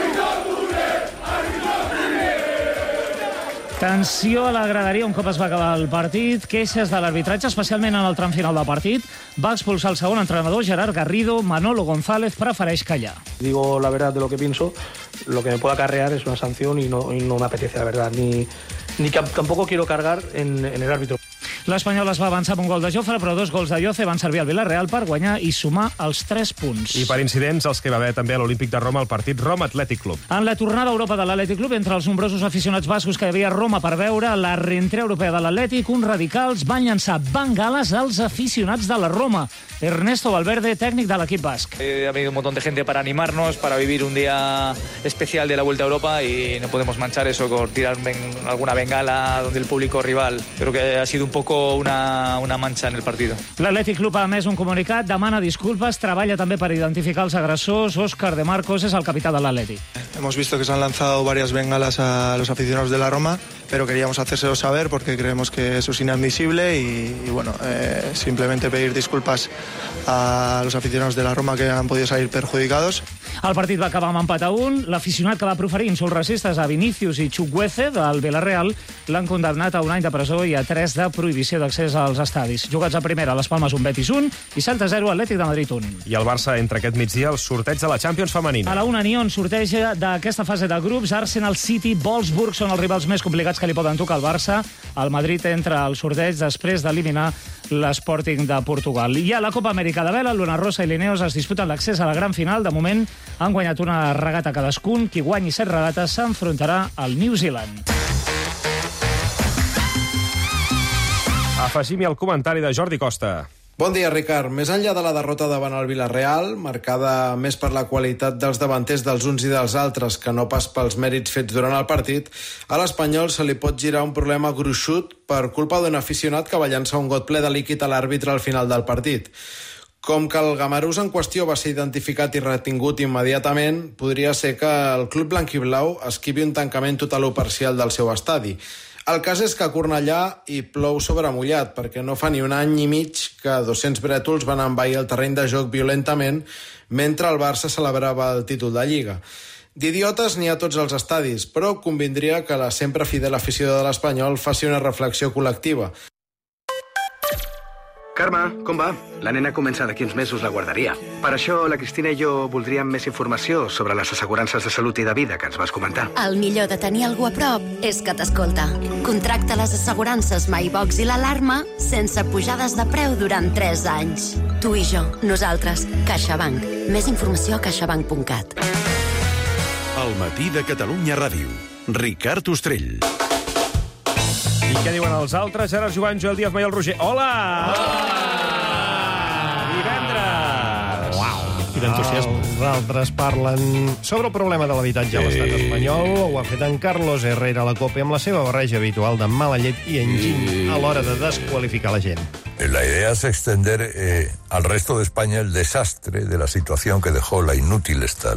Tensió a la graderia un cop es va acabar el partit. Queixes de l'arbitratge, especialment en el tram final del partit. Va expulsar el segon entrenador, Gerard Garrido. Manolo González prefereix callar. Digo la verdad de lo que pienso. Lo que me puede acarrear es una sanción y no me apetece, la verdad. Ni tampoco quiero cargar en el árbitro. L'Espanyol es va avançar amb un gol de Jofre, però 2 gols de Yoce van servir al Villarreal per guanyar i sumar els 3 punts. I per incidents, els que va haver també a l'Olímpic de Roma el partit Roma Atlètic Club. En la tornada a Europa de l'Atlètic Club, entre els nombrosos aficionats bascos que hi havia a Roma per veure la reentrée europea de l'Atlètic, uns radicals van llançar bengales als aficionats de la Roma. Ernesto Valverde, técnico del equipo basco. Ha venido un montón de gente para animarnos, para vivir un día especial de la Vuelta a Europa y no podemos manchar eso con tirar alguna bengala donde el público rival. Creo que ha sido un poco una mancha en el partido. L'Atlètic Club ha emès un comunicat, demana disculpes, treballa també per identificar els agressors. Óscar de Marcos és el capità de l'Atlètic. Hemos visto que se han lanzado varias bengalas a los aficionados de la Roma, pero queríamos hacérselo saber porque creemos que eso es inadmisible y bueno, simplemente pedir disculpas a los aficionados de la Roma que han podido salir perjudicados. El partit va acabar amb empat a 1. L'aficionat que va proferir insults racistes a Vinícius i Chukwueze del Villarreal l'han condemnat a 1 any de presó i a 3 de prohibició d'accés als estadis. Jugats a primera, Las Palmas 1, Betis 1 i Celta 0, Atlètic de Madrid 1. I el Barça entra aquest migdia al sorteig de la Champions femenina. A la 1 Nyon sorteig d'aquesta fase de grups. Arsenal, City, Wolfsburg són els rivals més complicats que li poden tocar al Barça. El Madrid entra al sorteig després d'eliminar l'Sporting de Portugal. I a la Copa Amèrica de Vela, Luna Rosa i Lineos es disputen l'accés a la gran final. De moment han guanyat una regata cadascun. Qui guanyi 7 regates s'enfrontarà al New Zealand. Afegim-hi el comentari de Jordi Costa. Bon dia, Ricard. Més enllà de la derrota davant el Villarreal, marcada més per la qualitat dels davanters dels uns i dels altres que no pas pels mèrits fets durant el partit, a l'Espanyol se li pot girar un problema gruixut per culpa d'un aficionat que va llançar un got ple de líquid a l'àrbitre al final del partit. Com que el gamarús en qüestió va ser identificat i retingut immediatament, podria ser que el club blanquiblau esquivi un tancament total o parcial del seu estadi. El cas és que a Cornellà hi plou sobre mullat, perquè no fa ni 1 any i mig que 200 brètols van envair el terreny de joc violentament mentre el Barça celebrava el títol de Lliga. D'idiotes n'hi ha tots els estadis, però convindria que la sempre fidel afició de l'Espanyol faci una reflexió col·lectiva. Carme, com va? La nena comença d'aquí uns mesos la guarderia. Per això la Cristina i jo voldríem més informació sobre les assegurances de salut i de vida que ens vas comentar. El millor de tenir algú a prop és que t'escolta. Contracta les assegurances MyBox i l'Alarma sense pujades de preu durant 3 anys. Tu i jo, nosaltres, CaixaBank. Més informació a caixabank.cat. El matí de Catalunya Ràdio. Ricard Ostrell. I què diuen els altres? Gerard Joan, Joel Díaz, Maiol Roger. Hola! Divendres! Uau! Quin entusiasme. Els altres parlen sobre el problema de l'habitatge a l'estat espanyol. Ho ha fet en Carlos Herrera a la COPE amb la seva barreja habitual de mala llet i enginy a l'hora de desqualificar la gent. La idea es extender al resto de España el desastre de la situación que dejó la inútil esta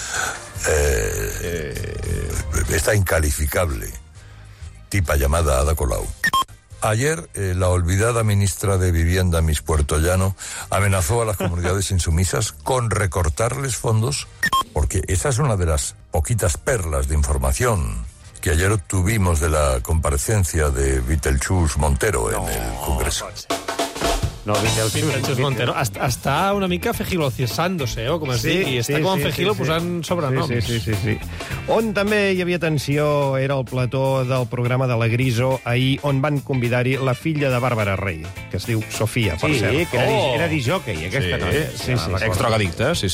incalificable tipa llamada Ada Colau. Ayer, la olvidada ministra de Vivienda, Miss Puerto Llano, amenazó a las comunidades insumisas con recortarles fondos, porque esa es una de las poquitas perlas de información que ayer obtuvimos de la comparecencia de Vitelchus Montero en el Congreso. No, Vitelchus Montero està una mica fejilocizándose, com es digui. Està com en Fejilo posant sobrenoms. Sí. On també hi havia tensió era el plató del programa de la Griso ahir, on van convidar-hi la filla de Bàrbara Rey, que es diu Sofia, per cert. Sí, que era disjockey, aquesta noia. Sí. Ex-drogadicta, sí.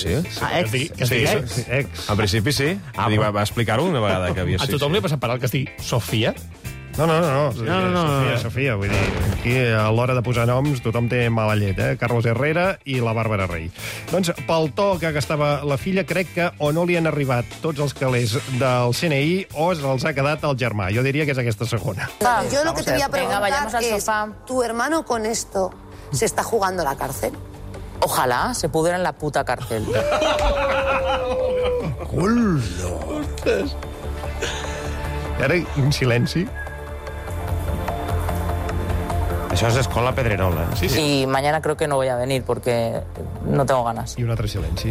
Ex. En principi sí. Va explicar-ho una vegada que havia sigut. A tothom li ha passat per alt que es digui Sofia? Sofia, vull dir, aquí a l'hora de posar noms tothom té mala llet, Carlos Herrera i la Bàrbara Rey. Doncs pel to que gastava la filla, crec que o no li han arribat tots els calés del CNI o els ha quedat el germà. Jo diria que és aquesta segona. Yo lo que te voy a preguntar es, ¿tu hermano con esto se está jugando la cárcel? Ojalá se pudriera en la puta cárcel. Ostres. I ara, un silenci. Això és Escola Pedrerola. Sí. Y mañana creo que no voy a venir porque no tengo ganas. I un altre silenci.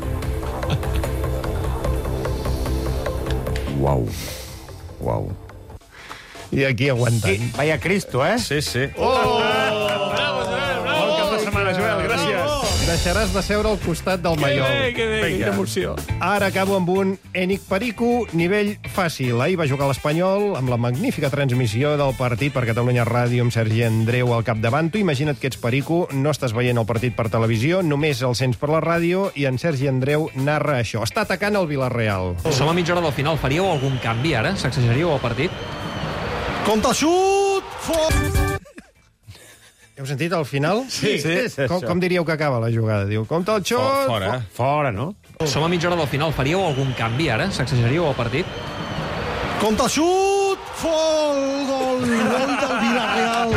Uau. I aquí aguantant. Vaya Cristo, Sí. Oh! Bon cap de setmana, Joel, gràcies. Deixaràs de seure al costat del Maiol. Que bé, quina emoció. Ara acabo amb un Ènic Perico, nivell fàcil. Ahir va jugar a l'Espanyol amb la magnífica transmissió del partit per Catalunya Ràdio amb Sergi Andreu al capdavant. Tu imagina't que ets Perico, no estàs veient el partit per televisió, només el sents per la ràdio i en Sergi Andreu narra això. Està atacant el Villarreal. Som a mitja hora del final. Faríeu algun canvi ara? Sacsejaríeu el partit? Compte el xut! Heu sentit al final? Sí. Com diríeu que acaba la jugada? Diu, compte el xut! Fora, no? Som a mitja hora del final. Faríeu algun canvi ara? Sacsejaríeu el partit? Compte el xut! Gol del Villarreal!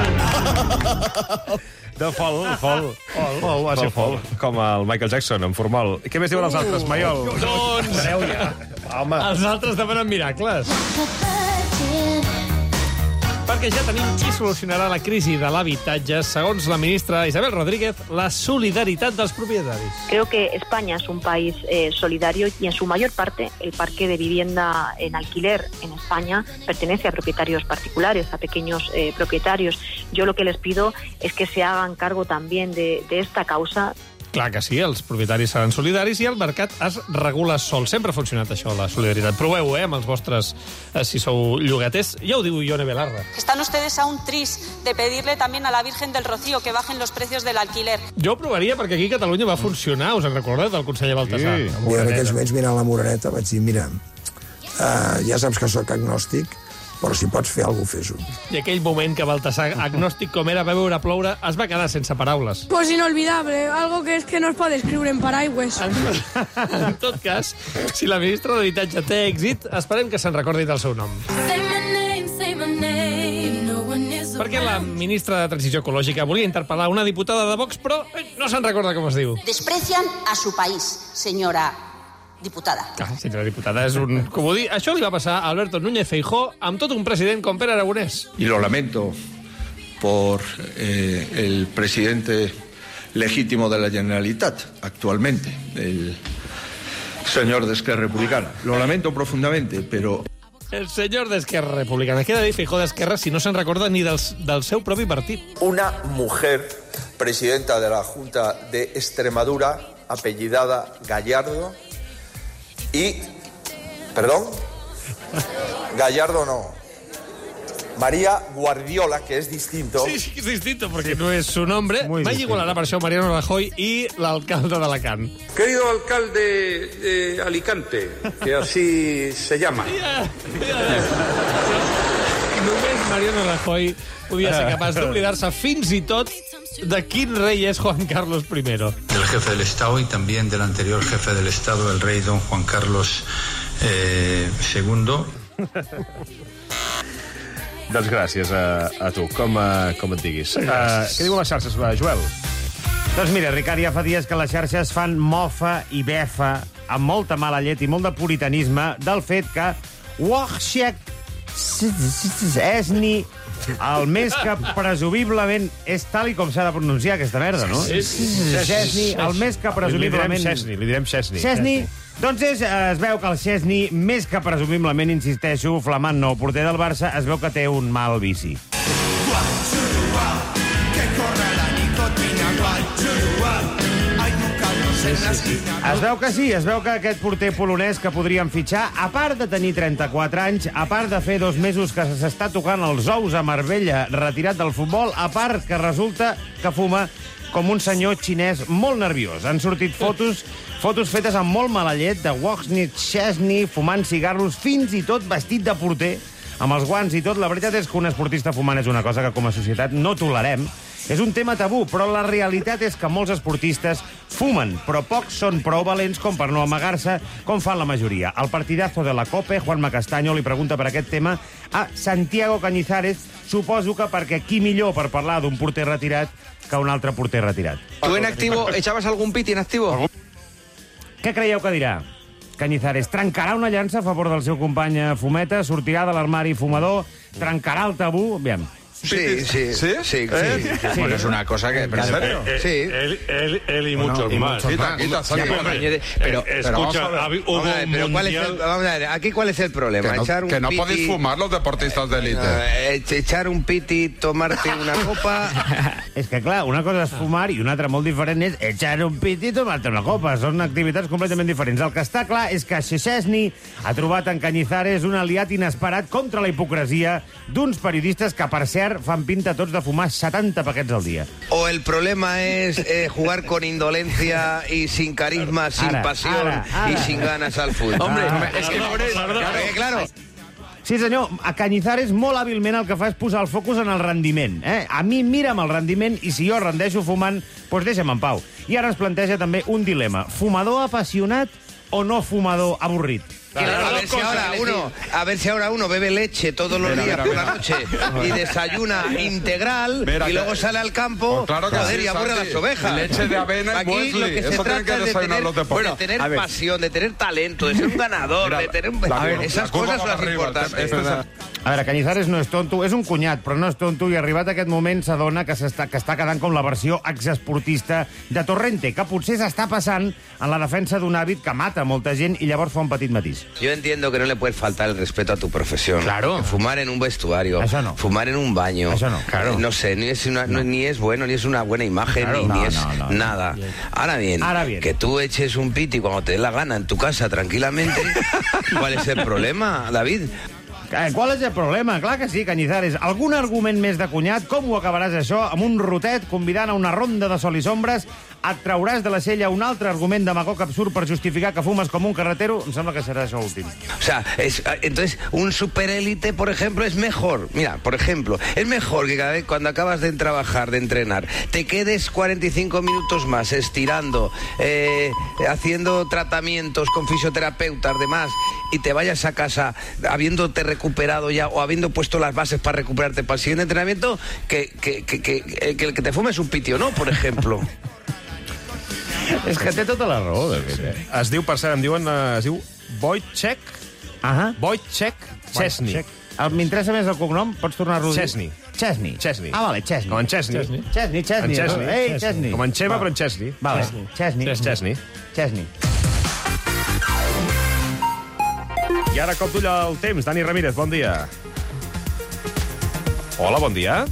De fol. Va ser fol. Com el Michael Jackson, en formal. Què més diuen els altres, Maiol? Doncs... Pareu ja. Home. Els altres demanen miracles. Perquè ja tenim qui solucionarà la crisi de l'habitatge. Segons la ministra Isabel Rodríguez, la solidaritat dels propietaris. Creo que España es un país solidario y en su mayor parte el parque de vivienda en alquiler en España pertenece a propietarios particulares, a pequeños propietarios. Yo lo que les pido es que se hagan cargo también de esta causa. Clar que sí, els propietaris seran solidaris i el mercat es regula sol. Sempre ha funcionat això, la solidaritat. Proveu, amb els vostres, si sou llogaters. Ja ho diu Ione Belarra. Están ustedes a un tris de pedirle también a la Virgen del Rocío que bajen los precios del alquiler. Jo ho provaria perquè aquí a Catalunya va funcionar, us en recordeu, del conseller Baltasar? Sí. En aquells moments, mirant la Moreneta, vaig dir, mira, ja saps que sóc agnòstic, però si pots fer alguna cosa, fes-ho. I aquell moment que Baltasar, agnòstic com era, va veure ploure, es va quedar sense paraules. Pues inolvidable, algo que es que no es pot escriure en paraigües. En tot cas, si la ministra d'Habitatge té èxit, esperem que se'n recordi del seu nom. Perquè la ministra de Transició Ecològica volia interpel·lar una diputada de Vox, però no se'n recorda com es diu. Desprecian a su país, señora diputada. Senyora diputada, és un comodí. Això li va passar a Alberto Núñez Feijóo amb tot un president com Pere Aragonès. Y lo lamento por el presidente legítimo de la Generalitat actualmente, el señor de Esquerra Republicana. Lo lamento profundamente, pero... El senyor d'Esquerra Republicana. Queda dir Feijóo d'Esquerra si no se'n recorda ni del seu propi partit. Una mujer presidenta de la Junta de Extremadura, apellidada Gallardo, y... ¿Perdón? Gallardo no. María Guardiola, que es distinto. Sí, que es distinto, porque no es su nombre. Va igualar per això Mariano Rajoy i l'alcalde d'Alacant. Querido alcalde de Alicante, que así se llama. Només Mariano Rajoy podia ser capaç d'oblidar-se fins i tot de quin rei és Juan Carlos I. El jefe del Estado y también del anterior jefe del Estado, el rey don Juan Carlos II. Doncs gràcies a tu, com et diguis. Què diuen les xarxes, Joel? Doncs mira, Ricard, ja fa dies que les xarxes fan mofa i befa amb molta mala llet i molt de puritanisme del fet que Wojciech Szczesny, el mes que presumiblement és tal i com s'ha de pronunciar aquesta merda, no? Szczesny, el mes que presumiblement... Li direm Szczesny. Szczesny, doncs es veu que el Szczesny, més que presumiblement, insisteixo, flamant nou porter del Barça, es veu que té un mal vici. Es veu que sí, es veu que aquest porter polonès que podríem fitxar, a part de tenir 34 anys, a part de fer 2 mesos que s'està tocant els ous a Marbella, retirat del futbol, a part que resulta que fuma com un senyor xinès molt nerviós. Han sortit fotos fetes amb molt mala llet de Wojciech Szczesny fumant cigarros, fins i tot vestit de porter, amb els guants i tot. La veritat és que un esportista fumant és una cosa que com a societat no tolerem. És un tema tabú, però la realitat és que molts esportistes fumen, però pocs són prou valents com per no amagar-se, com fan la majoria. Al partidazo de la COPE, Juanma Castaño li pregunta per aquest tema a Santiago Cañizares, suposo que perquè qui millor per parlar d'un porter retirat que un altre porter retirat. ¿Tú en activo echabas algún piti en activo? Què creieu que dirà Cañizares? Trencarà una llança a favor del seu company Fumeta? Sortirà de l'armari fumador? Trencarà el tabú? Aviam. Sí. Bueno, es una cosa que... ¿En serio? Sí. Él y muchos más. Pero escucha, vamos a ver, aquí ¿cuál es el problema? Que no podéis fumar los deportistas de élite. Echar un piti, tomarte una copa... És que, clar, una cosa és fumar i una altra molt diferent és echar un piti i tomar-te una copa. Són activitats completament diferents. El que està clar és que Szczesny ha trobat en Cañizares un aliat inesperat contra la hipocresia d'uns periodistes que, per cert, fan pinta tots de fumar 70 paquets al dia. O el problema es jugar con indolencia y sin carisma, sin pasión y sin ganas al fútbol. Hombre, es que por eso... Claro. Sí, senyor, a Cañizares molt hàbilment el que fa és posar el focus en el rendiment. A mi mira'm el rendiment i si jo rendeixo fumant, doncs deixa'm en pau. I ara ens planteja també un dilema. Fumador apassionat o no fumador avorrit? Claro, a ver si ahora uno bebe leche todos los días por la noche y desayuna integral y luego sale al campo, y aburre a las ovejas. Leche de avena y aquí lo que se trata es de tener pasión, de tener talento, de ser un ganador, de tener... esas cosas son las importantes. A veure, Cañizares no és tonto, és un cunyat, però no és tonto, i arribat a aquest moment s'adona que està quedant com la versió exesportista de Torrente, que potser s'està passant en la defensa d'un hàbit que mata molta gent i llavors fa un petit matís. Yo entiendo que no le puedes faltar el respeto a tu profesión. Claro. Fumar en un vestuario, no. Fumar en un baño. Eso no, claro. No sé, ni es bueno, ni es una buena imagen, claro, ni es nada. Ahora bien, que tú eches un piti cuando te dé la gana en tu casa tranquilamente, ¿cuál es el problema, David? Qual és el problema? Clar que sí, Cañizares. Algun argument més de cunyat? Com ho acabaràs, això? Amb un rotet, convidant a una ronda de sol i sombres? Et trauràs de la sella un altre argument demagog absurd per justificar que fumes com un carretero? Em sembla que serà això últim. O sea, entonces, un superélite, por ejemplo, es mejor. Mira, por ejemplo, es mejor que cada vez cuando acabas de trabajar, de entrenar, te quedes 45 minutos más estirando, haciendo tratamientos con fisioterapeutas, demás, y te vayas a casa habiéndote recuperado ya o habiendo puesto las bases para recuperarte para el siguiente entrenamiento, que el que te fumes un piti o no, por ejemplo. És que té tota la raó, David. Es diu, per cert, es diu Wojciech Szczesny. M'interessa més el cognom, pots tornar-lo a dir? Szczesny. Ah, vale, Szczesny. Com en Szczesny. Szczesny. Ei, Szczesny. Com en Xema, però en Szczesny. Vale, Szczesny. I ara cop d'ull al temps. Dani Ramírez, bon dia. Hola, bon dia.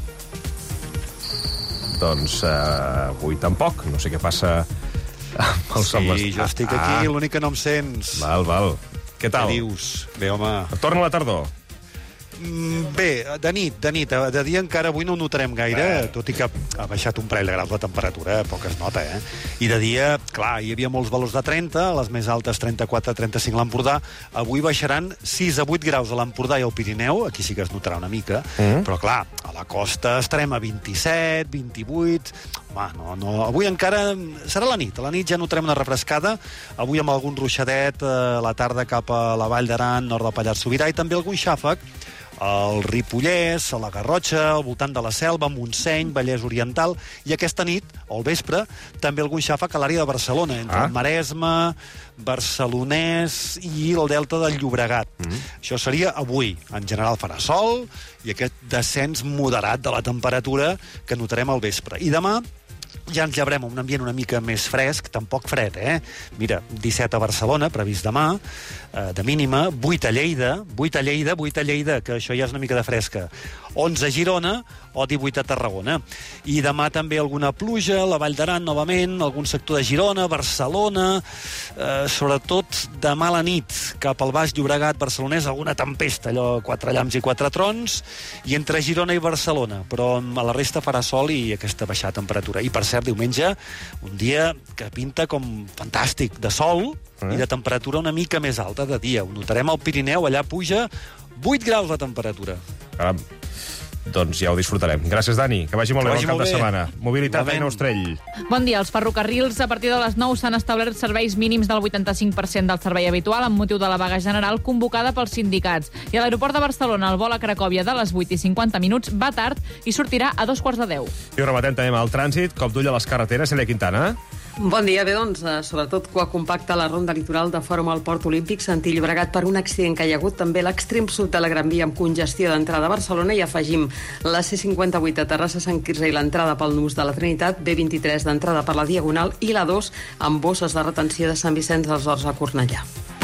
Doncs avui tampoc. No sé què passa amb els homes. Sí, jo estic aquí, l'únic que no em sents. Val. Què tal? Què dius? Bé, home... Torna la tardor. Bé, de nit. De dia encara avui no ho notarem gaire, tot i que ha baixat un parell de graus la temperatura, poc es nota, I de dia, clar, hi havia molts valors de 30, les més altes 34-35 a l'Empordà. Avui baixaran 6 a 8 graus a l'Empordà i al Pirineu, aquí sí que es notarà una mica, però clar, a la costa estarem a 27, 28... Home, no, avui encara serà la nit ja notarem una refrescada, avui amb algun ruixadet a la tarda cap a la Vall d'Aran, nord del Pallars Sobirà, i també algun xàfec al Ripollès, a la Garrotxa, al voltant de la Selva, Montseny, Vallès Oriental, i aquesta nit, al vespre, també algun xàfec a l'àrea de Barcelona, entre el Maresme, Barcelonès i el Delta del Llobregat. Això seria avui. En general farà sol i aquest descens moderat de la temperatura que notarem al vespre. I demà ja ens llevarem un ambient una mica més fresc, tampoc fred, Mira, 17 a Barcelona, previst demà, de mínima, 8 a Lleida, que això ja és una mica de fresca, 11 a Girona o 18 a Tarragona. I demà també alguna pluja, la Vall d'Aran novament, algun sector de Girona, Barcelona, sobretot demà a la nit, cap al Baix Llobregat barcelonès, alguna tempesta, allò 4 llamps i 4 trons, i entre Girona i Barcelona, però a la resta farà sol i aquesta baixada de temperatura. I per cert, cert, diumenge, un dia que pinta com fantàstic, de sol i de temperatura una mica més alta de dia. Ho notarem al Pirineu, allà puja 8 graus la temperatura. Caram. Doncs ja ho disfrutarem. Gràcies, Dani. Que vagi molt bé el cap de setmana. Mobilitat, Aina Ostrell. Bon dia. Els ferrocarrils a partir de les 9 s'han establert serveis mínims del 85% del servei habitual amb motiu de la vaga general convocada pels sindicats. I a l'aeroport de Barcelona, el vol a Cracòvia de les 8:50 va tard i sortirà a 2:45. I ho rematem també amb el trànsit. Cop d'ull a les carreteres. Celia Quintana. Bon dia. Bé, doncs, sobretot cua compacta la ronda litoral de Fòrum al Port Olímpic, Sant Llobregat, per un accident que hi ha hagut. També l'extrem sud de la Gran Via amb congestió d'entrada a Barcelona i afegim la C58 a Terrassa, Sant Quirze i l'entrada pel Nus de la Trinitat, B23 d'entrada per la Diagonal i la 2 amb bosses de retenció de Sant Vicenç dels Horts a Cornellà.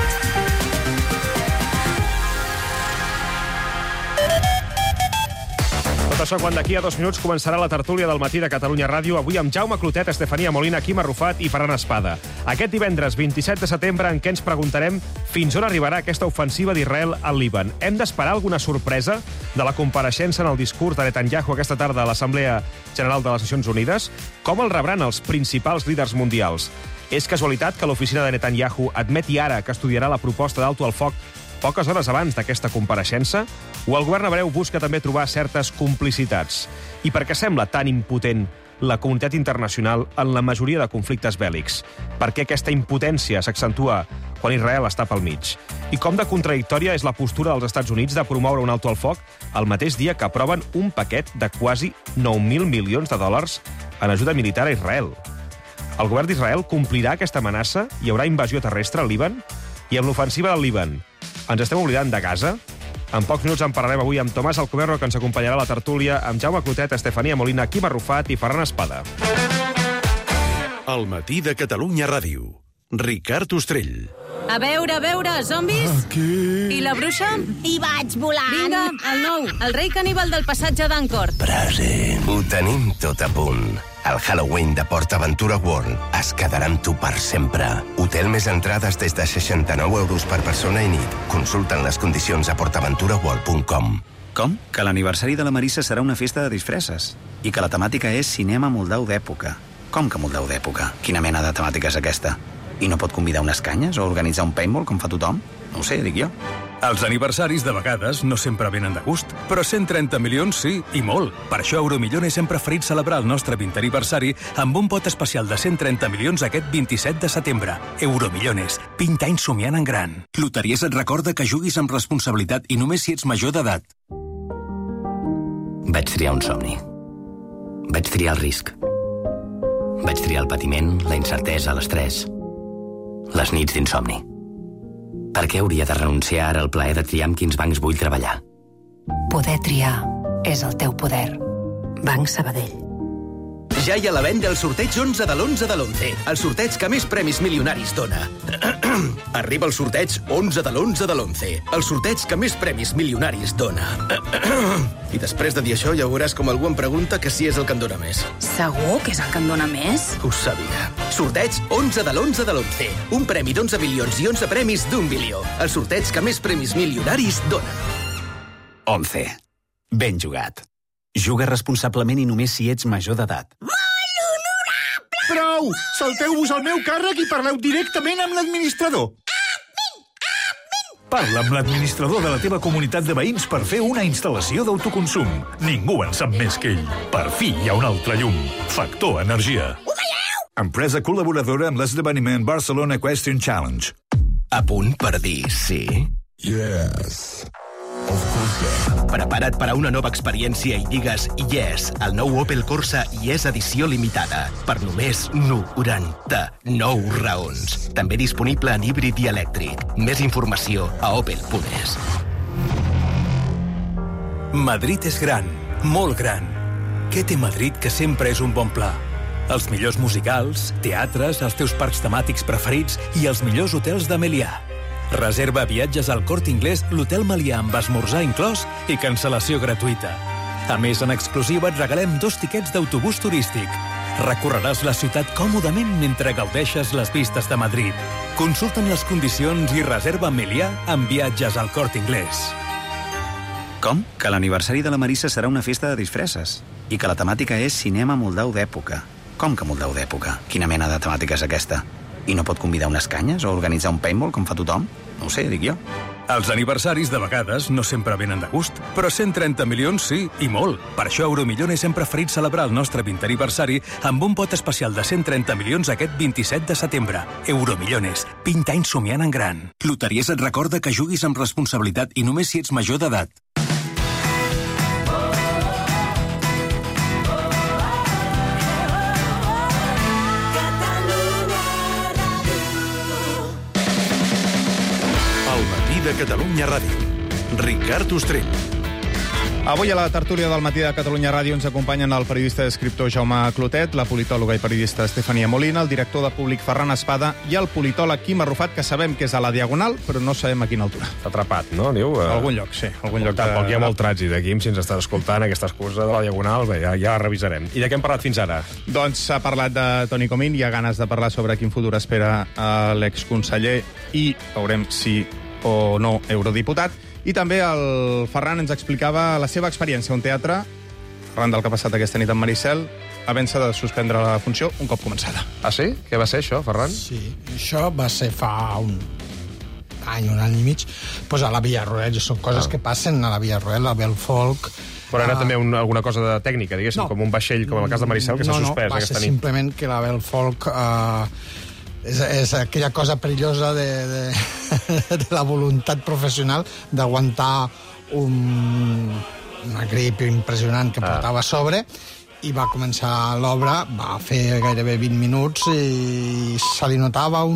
Tot això quan d'aquí a 2 minuts començarà la tertúlia del matí de Catalunya Ràdio, avui amb Jaume Clotet, Estefania Molina, Quim Arrufat i Ferran Espada. Aquest divendres 27 de setembre en què ens preguntarem fins on arribarà aquesta ofensiva d'Israel al Líban. Hem d'esperar alguna sorpresa de la compareixença en el discurs de Netanyahu aquesta tarda a l'Assemblea General de les Nacions Unides? Com el rebran els principals líders mundials? És casualitat que l'oficina de Netanyahu admeti ara que estudiarà la proposta d'alto al foc poques hores abans d'aquesta compareixença? O el govern hebreu busca també trobar certes complicitats? I per què sembla tan impotent la comunitat internacional en la majoria de conflictes bèl·lics? Per què aquesta impotència s'accentua quan Israel està pel mig? I com de contradictòria és la postura dels Estats Units de promoure un alto al foc el mateix dia que aproven un paquet de quasi 9.000 milions de dòlars en ajuda militar a Israel? El govern d'Israel complirà aquesta amenaça? Hi haurà invasió terrestre al Líban? I amb l'ofensiva del Líban, ens estem oblidant de Gaza? En pocs minuts en parlarem avui amb Tomàs Alcoberro, que ens acompanyarà a la tertúlia, amb Jaume Clotet, Estefania Molina, Quim Arrufat i Ferran Espada. El matí de Catalunya Ràdio. Ricard Ostrell. A veure, zombis? Aquí. I la bruixa? Hi vaig volant. Vinga, el nou, el rei caníbal del passatge d'Ancor. Present. Ho tenim tot a punt. El Halloween de PortAventura World es quedarà amb tu per sempre. Hotel més entrades des de 69 euros per persona i nit. Consulten les condicions a portaventuraworld.com. Com? Que l'aniversari de la Marissa serà una festa de disfresses. I que la temàtica és cinema moldau d'època. Com que moldau d'època? Quina mena de temàtica és aquesta? I no pot convidar unes canyes o organitzar un paintball com fa tothom? No ho sé, dic jo. Els aniversaris de vegades no sempre venen de gust, però 130 milions sí, i molt. Per això Euromillones hem preferit celebrar el nostre 20 aniversari amb un pot especial de 130 milions aquest 27 de setembre. Euromillones, 20 anys somiant en gran. Loteries et recorda que juguis amb responsabilitat i només si ets major d'edat. Vaig triar un somni. Vaig triar el risc. Vaig triar el patiment, la incertesa, l'estrès. Les nits d'insomni. Per què hauria de renunciar ara al plaer de triar amb quins bancs vull treballar? Poder triar és el teu poder. Banc Sabadell. Ja hi ha a la venda el sorteig 11 de l'11 de l'11, el sorteig que més premis milionaris dona. Arriba el sorteig 11 de l'11 de l'11, el sorteig que més premis milionaris dona. I després de dir això ja veuràs com algú em pregunta que si és el que em dona més. Segur que és el que em dona més? Ho sabia. Sorteig 11 de l'11 de l'11, un premi d'11 milions i 11 premis d'1 milió. El sorteig que més premis milionaris dona. 11. Ben jugat. Juga responsablement i només si ets major d'edat. Molt honorable! Prou! Salteu-vos al meu càrrec i parleu directament amb l'administrador. Parla amb l'administrador de la teva comunitat de veïns per fer una instal·lació d'autoconsum. Ningú en sap més que ell. Per fi hi ha un altre llum. Factor Energia. Ho veieu? Empresa col·laboradora amb l'esdeveniment Barcelona Question Challenge. A punt per dir sí? Yes. Prepara't per a una nova experiència i digues yes al nou Opel Corsa Yes edició limitada per només 99 raons. També disponible en híbrid i elèctric. Més informació a opel.es. Madrid és gran, molt gran. Què té Madrid que sempre és un bon pla? Els millors musicals, teatres, els teus parcs temàtics preferits i els millors hotels de Melià. Reserva viatges al Corte Inglés, l'Hotel Melià amb esmorzar inclòs i cancel·lació gratuïta. A més, en exclusiva et regalem 2 tiquets d'autobús turístic. Recorreràs la ciutat còmodament mentre gaudeixes les vistes de Madrid. Consulta'n les condicions i reserva Melià amb viatges al Corte Inglés. Com? Que l'aniversari de la Marissa serà una festa de disfresses. I que la temàtica és cinema moldau d'època. Com que moldau d'època? Quina mena de temàtica és aquesta? I no pot convidar unes canyes o organitzar un paintball com fa tothom? No ho sé, dic jo. Els aniversaris, de vegades, no sempre venen de gust, però 130 milions sí, i molt. Per això Euromillones hem preferit celebrar el nostre 20è aniversari amb un pot especial de 130 milions aquest 27 de setembre. Euromillones, 20 anys somiant en gran. Loteries et recorda que juguis amb responsabilitat i només si ets major d'edat. De Catalunya Ràdio. Ricard Ostrell. Avui a la tertúlia del matí de Catalunya Ràdio ens acompanyen el periodista i escriptor Jaume Clotet, la politòloga i periodista Estefania Molina, el director de Públic Ferran Espada i el politòleg Quim Arrufat, que sabem que és a la Diagonal, però no sabem a quina altura. Està atrapat, no? Diu, A algun lloc, sí. Algun lloc Tampoc hi ha molt trànsit aquí, si ens estàs escoltant aquesta excusa de la Diagonal, bé, ja la revisarem. I de què hem parlat fins ara? Doncs s'ha parlat de Toni Comín, hi ha ganes de parlar sobre quin futur espera l'exconseller i veurem si o no eurodiputat. I també el Ferran ens explicava la seva experiència a un teatre, arran del que ha passat aquesta nit amb Maricel, havent-se de suspendre la funció un cop començada. Ah, sí? Què va ser això, Ferran? Sí, això va ser fa un any i mig, pues a la Villarroel. Són coses que passen a la Villarroel, a Belfolk. Però era també alguna cosa de tècnica, diguéssim, com un vaixell, com en el cas de Maricel, que s'ha suspès aquesta nit. No, va ser simplement que la Belfolk és aquella cosa perillosa de la voluntat professional d'aguantar una grip impressionant que portava a sobre, i va començar l'obra, va fer gairebé 20 minuts i se li notava